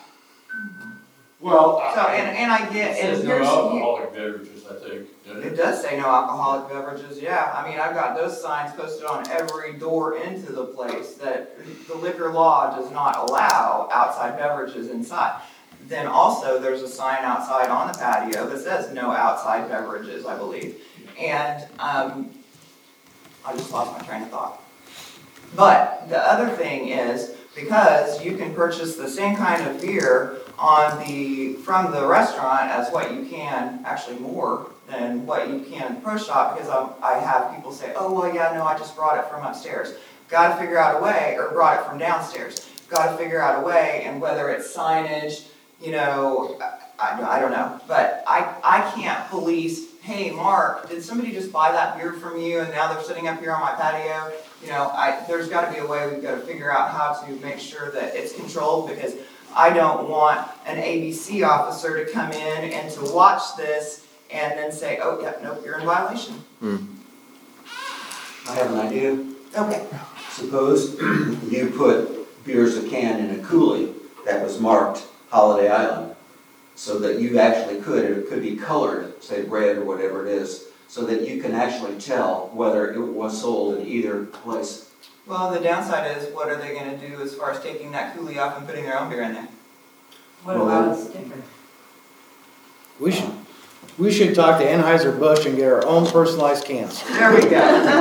Well, So, and, and I It get, and says no here's, alcoholic beverages, I think, doesn't it it? does say no alcoholic beverages, yeah. I mean, I've got those signs posted on every door into the place that the liquor law does not allow outside beverages inside. Then also, there's a sign outside on the patio that says no outside beverages, I believe. And, um, I just lost my train of thought. But the other thing is, because you can purchase the same kind of beer on the, from the restaurant as what you can, actually more than what you can in the pro shop, because I'm, I have people say, oh, well, yeah, no, I just brought it from upstairs. Got to figure out a way, or brought it from downstairs. Got to figure out a way, and whether it's signage, you know, I, I don't know. But I, I can't police, hey, Mark, did somebody just buy that beer from you and now they're sitting up here on my patio? You know, I, there's got to be a way we've got to figure out how to make sure that it's controlled, because I don't want an A B C officer to come in and to watch this and then say, oh, yeah, nope, you're in violation. Hmm. I have an idea. Okay. Suppose you put beers a can in a coolie that was marked Holiday Island, so that you actually could, it could be colored, say red or whatever it is, so that you can actually tell whether it was sold in either place. Well, the downside is, what are they going to do as far as taking that coolie off and putting their own beer in there? What Well, about a then- sticker? We should, we should talk to Anheuser-Busch and get our own personalized cans. There we go.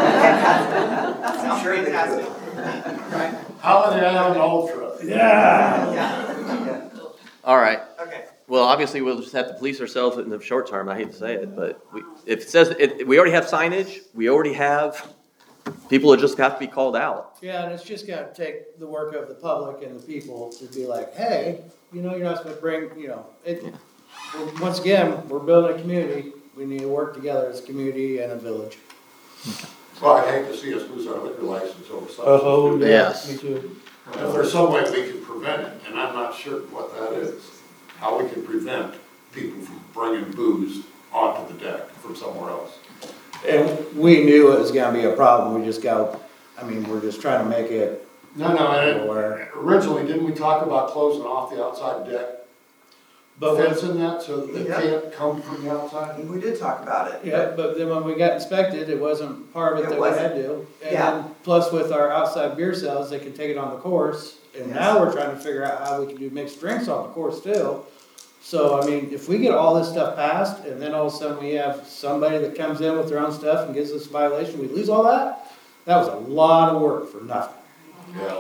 That sounds Sure they could. fantastic. Right? Holiday Island Ultra. Yeah. Yeah. All right, Okay. well, obviously, we'll just have to police ourselves in the short term, I hate to say it, but we, if it says, it, we already have signage, we already have, people that just have to be called out. Yeah, and it's just gotta take the work of the public and the people to be like, hey, you know, you're not supposed to bring, you know, it, we're- once again, we're building a community, we need to work together as a community and a village. Well, I'd hate to see us lose our liquor license over something. Oh, yeah. Yes. Me too. If there's some way we can prevent it, and I'm not sure what that is, how we can prevent people from bringing booze onto the deck from somewhere else. And we knew it was gonna be a problem, we just got, I mean, we're just trying to make it No, no, and aware. it- originally, didn't we talk about closing off the outside deck? But when, Fencing that so that they Yeah. can't come from the outside? We did talk about it. yeah, but then when we got inspected, it wasn't part of it It that we wasn't. had to. And Yeah. then, plus with our outside beer sales, they can take it on the course, and Yes. now we're trying to figure out how we can do mixed drinks on the course too. So, I mean, if we get all this stuff passed, and then all of a sudden we have somebody that comes in with their own stuff and gives us a violation, we lose all that, that was a lot of work for nothing. Yeah.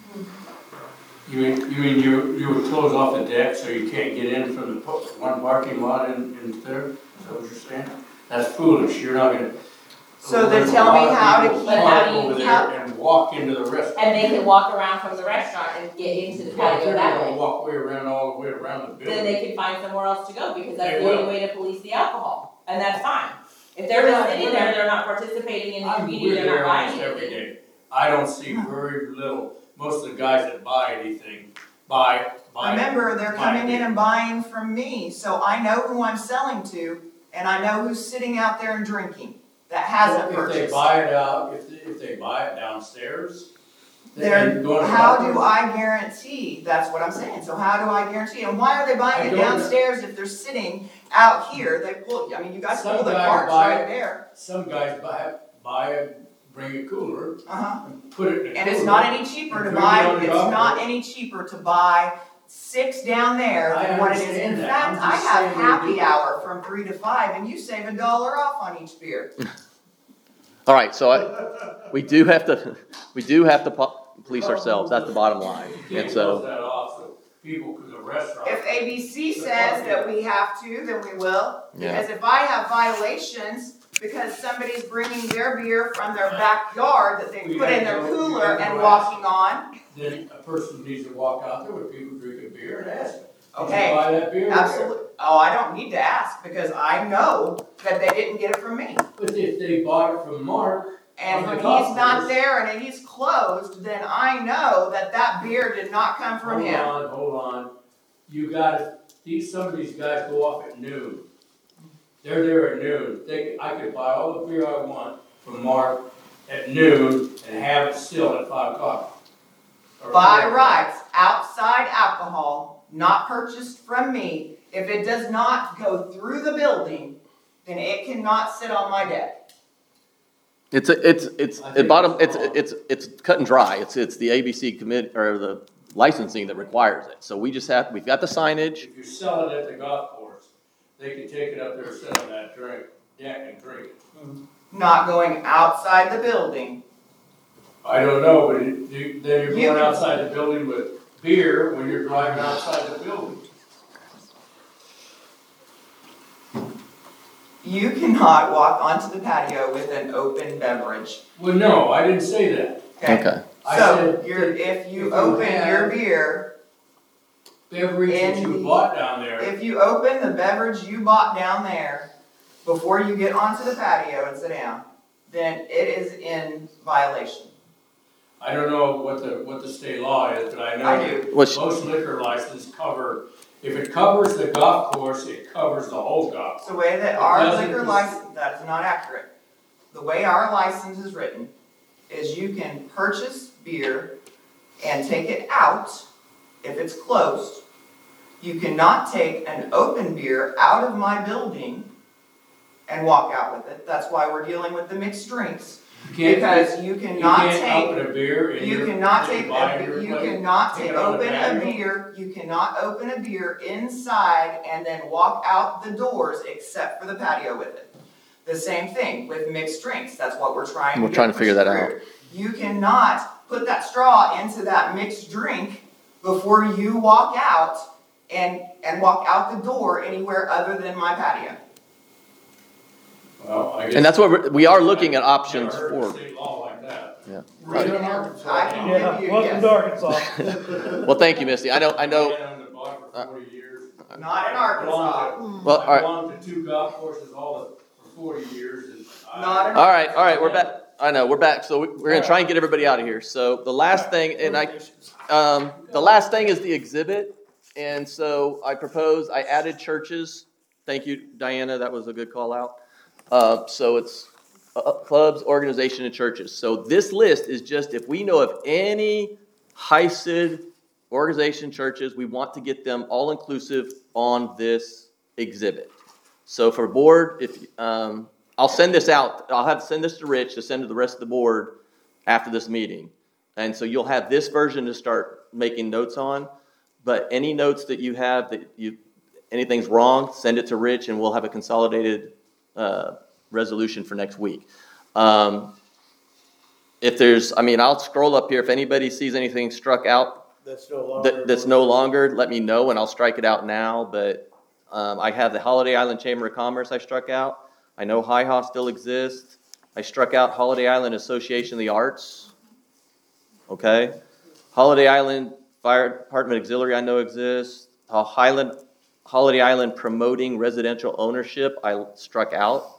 You mean, you mean you, you would close off the deck so you can't get in from the po- one parking lot in, in there? Is that what you're saying? That's foolish, you're not gonna. So then tell me how to There's a keep- lot of But how people do you over help- there and walk into the restaurant. And they can walk around from the restaurant and get into the Well, if patio they're that gonna way. walk way around all the way around the building. Then they can find somewhere else to go, because that's They the only will. way to police the alcohol, and that's fine. If they're just sitting there, they're not participating in the I'm community, with they're not there buying almost every anything. day. I don't see very little, most of the guys that buy anything, buy, buy. Remember, they're buy coming in beer. and buying from me, so I know who I'm selling to, and I know who's sitting out there and drinking that hasn't Well, If they purchased. buy it out, if, they- if they buy it downstairs, then They're, they go to the how bathroom. do I guarantee? That's what I'm saying. So how do I guarantee? And why are they I buying it don't know. downstairs if they're sitting out here? They pull, I mean, you guys Some pull the guys carts buy right it. there. Some guys buy, buy a, bring a cooler Uh-huh. and put it in a cooler. And it's not any cheaper to And bring it buy, on the it's golf not course. any cheaper to buy six down there I than what it is. understand In that. fact, I'm I just have saying they happy do. hour from three to five and you save a dollar off on each beer. All right, so I, we do have to, we do have to po- police ourselves, that's the bottom line. You And can't close so, that off so people, cause a restaurant. If A B C says that we have to, then we will. Yeah. Because if I have violations because somebody's bringing their beer from their backyard that they We put in have their no- we cooler have no and right. walking on, Then a person needs to walk out there with people drinking beer and ask them, did you okay, buy that beer? absolutely. Oh, I don't need to ask because I know that they didn't get it from me. But if they bought it from Mark, And On when the golf he's not course. there and he's closed, then I know that that beer did not come from hold him. on, hold on. You gotta, these, some of these guys go off at noon. They're there at noon. They, I could buy all the beer I want from Mark at noon and have it still at five o'clock. Or By four. rights, outside alcohol, not purchased from me, if it does not go through the building, then it cannot sit on my deck. it's, a- it's, it's, I at think bottom, it's it's, wrong. it's, it's cut and dry. It's, it's the A B C commit, or the licensing that requires it. So we just have, we've got the signage. If you sell it at the golf course, they can take it up there, sit on that drink, deck and drink it. Not going outside the building. I don't know, but it- you, then you're You going can- outside the building with beer when you're driving outside the building. You cannot walk onto the patio with an open beverage. Well, no, I didn't say that. Okay. I So, said you're, that if if you you open have- your beer, beverage that in you the- bought down there, if you open the beverage you bought down there before you get onto the patio and sit down, then it is in violation. I don't know what the, what the state law is, but I know I that do. What's, most liquor licenses cover, if it covers the golf course, it covers the whole golf. The way that It our doesn't liquor dis- license, that is not accurate. The way our license is written is you can purchase beer and take it out if it's closed. You cannot take an open beer out of my building and walk out with it. That's why we're dealing with the mixed drinks. You can't, Because you you cannot can't take, open a beer in you your, cannot that you take, buy a- in your you place. cannot Take take, it on the open a patio. beer, you cannot open a beer inside and then walk out the doors except for the patio with it. The same thing with mixed drinks, that's what we're trying to We're get trying to figure pushed that through. You cannot put that straw into that mixed drink before you walk out and, and walk out the door anywhere other than my patio. Well, I guess. and that's what, we're- we are looking at I've options never heard of for. state law like that. Yeah. Right in Arkansas. I can Yeah, give you, welcome to yes, Arkansas. Well, thank you, Misty. I know, I know, I owned a bar for forty years. not in I Arkansas, belonged well, to- all I right, belonged to two golf courses all the, for forty years and I. not in all right, all right, we're back. I know, we're back. So we- we're gonna try and get everybody out of here. So the last thing, and I, um, the last thing is the exhibit. And so I propose, I added churches. Thank you, Diana, that was a good call out. Uh, so it's uh, clubs, organization, and churches. So this list is just if we know of any H I S I D organization, churches, we want to get them all inclusive on this exhibit. So for board, if, um, I'll send this out, I'll have to send this to Rich to send to the rest of the board after this meeting. And so you'll have this version to start making notes on, but any notes that you have that you, anything's wrong, send it to Rich and we'll have a consolidated, uh, resolution for next week. Um, if there's, I mean, I'll scroll up here. If anybody sees anything struck out That's no longer. that, that's no longer, let me know and I'll strike it out now. But um, I have the Holiday Island Chamber of Commerce I struck out. I know Hi Ha still exists. I struck out Holiday Island Association of the Arts. Okay. Holiday Island Fire Department Auxiliary I know exists. Uh, Highland, Holiday Island Promoting Residential Ownership I struck out.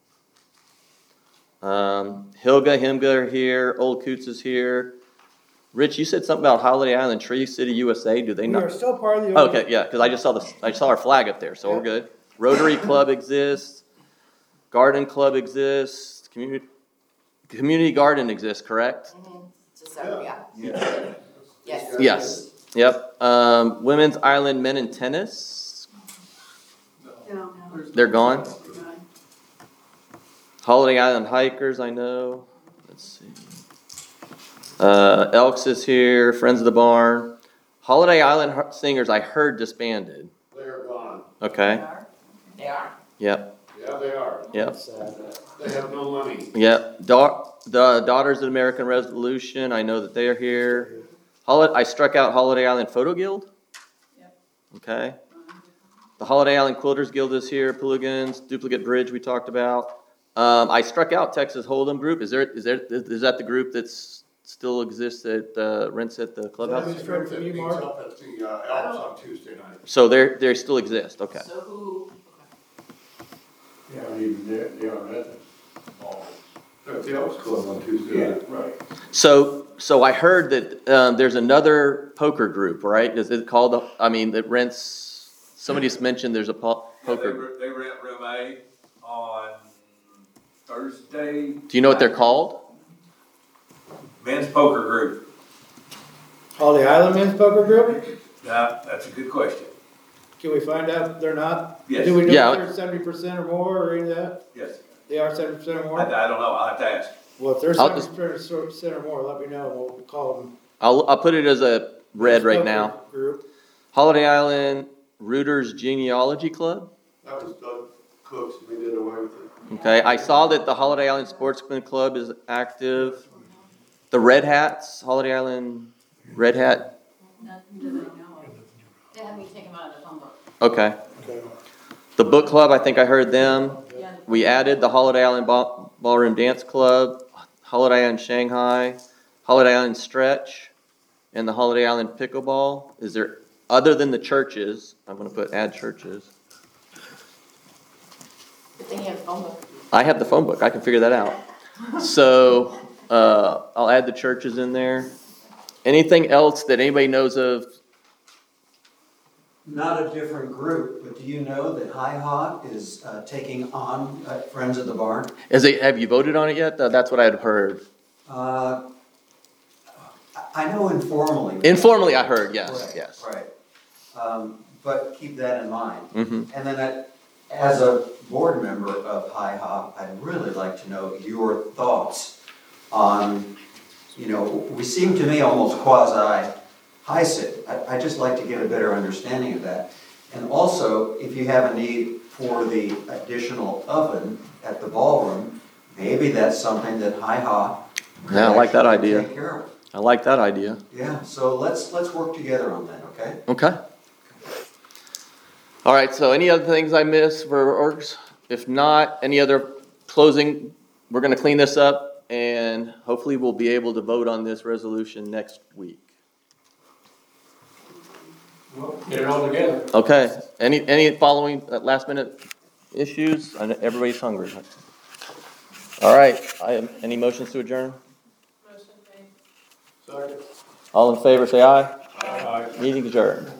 Um, Hilga, Himga are here. Old Coots is here. Rich, you said something about Holiday Island Tree City U S A. Do they We not? are still part of the. Okay, yeah, because I just saw the I saw our flag up there, so we're good. Rotary Club exists. Garden Club exists. Community Community Garden exists, correct? Mhm. It's a separate, yeah. Yeah. Yes. Yes. Yep. Um, Women's Island Men in Tennis. No. They're gone. Holiday Island Hikers, I know. Let's see. Uh, Elks is here. Friends of the Barn. Holiday Island Har- Singers, I heard disbanded. They're gone. Okay. They are. Yep. Yeah, they are. Yep. They have no money. Yep. Da- the Daughters of American Revolution, I know that they are here. Holi- I struck out Holiday Island Photo Guild. Yep. Okay. The Holiday Island Quilters Guild is here. Pooligans, Duplicate Bridge we talked about. Um, I struck out Texas Hold'em Group. Is there is there is that the group that's still exists at uh, rents at the clubhouse? That's straight from you, Mark? Up at the uh, Alps on Tuesday night. So they they still exist. Okay. So who, They aren't even there, they aren't at the ball. They're at the Elks Club on Tuesday night. Right. So so I heard that um, there's another poker group, right? Is it called? I mean, that rents. Somebody's mentioned there's a po- Yeah, they, poker. re- they rent room A on Thursday. Do you know what they're called? Men's Poker Group. Holiday Island Men's Poker Group? Now, that's a good question. Can we find out if they're not? Yes. Do we know Yeah. if they're seventy percent or more or any of that? Yes. They are seventy percent or I, more? I don't know. I'll have to ask. Well, if they're I'll seventy just- percent or more, let me know, and we'll call them. I'll I'll put it as a red Men's right Poker now. Group. Holiday Island Rooters Genealogy Club. That was Doug Cooks, we did away with it. Okay, I saw that the Holiday Island Sportsman Club is active. The Red Hats, Holiday Island Red Hat. Nothing that I know of. They had me take them out of the phone book. Okay. Okay. The Book Club, I think I heard them. Yeah. We added the Holiday Island Ball- Ballroom Dance Club, Holiday Island Shanghai, Holiday Island Stretch, and the Holiday Island Pickleball. Is there, other than the churches, I'm going to put add churches. good thing you have a phone book. I have the phone book. I can figure that out. So uh, I'll add the churches in there. Anything else that anybody knows of? Not a different group, but do you know that Hi Ha is uh, taking on uh, Friends of the Barn? Is it, have you voted on it yet? Uh, That's what I had heard. Uh, I know informally. Informally, I heard, yes, Right, yes. Right. Um, But keep that in mind. hmm And then I- as a board member of Hi Ha, I'd really like to know your thoughts on, you know, we seem to me almost quasi HICID. I- I'd just like to get a better understanding of that. And also, if you have a need for the additional oven at the ballroom, maybe that's something that Hi Ha could Yeah, I like that actually idea. take care of. I like that idea. Yeah, so let's, let's work together on that, okay? Okay. All right, so any other things I missed for orgs? If not, any other closing, we're going to clean this up and hopefully we'll be able to vote on this resolution next week. Well, get it all together. Okay, any, any following uh, last minute issues? I know everybody's hungry. All right, I, any motions to adjourn? Motion made. Sorry. All in favor, say aye. Aye. Meeting adjourned.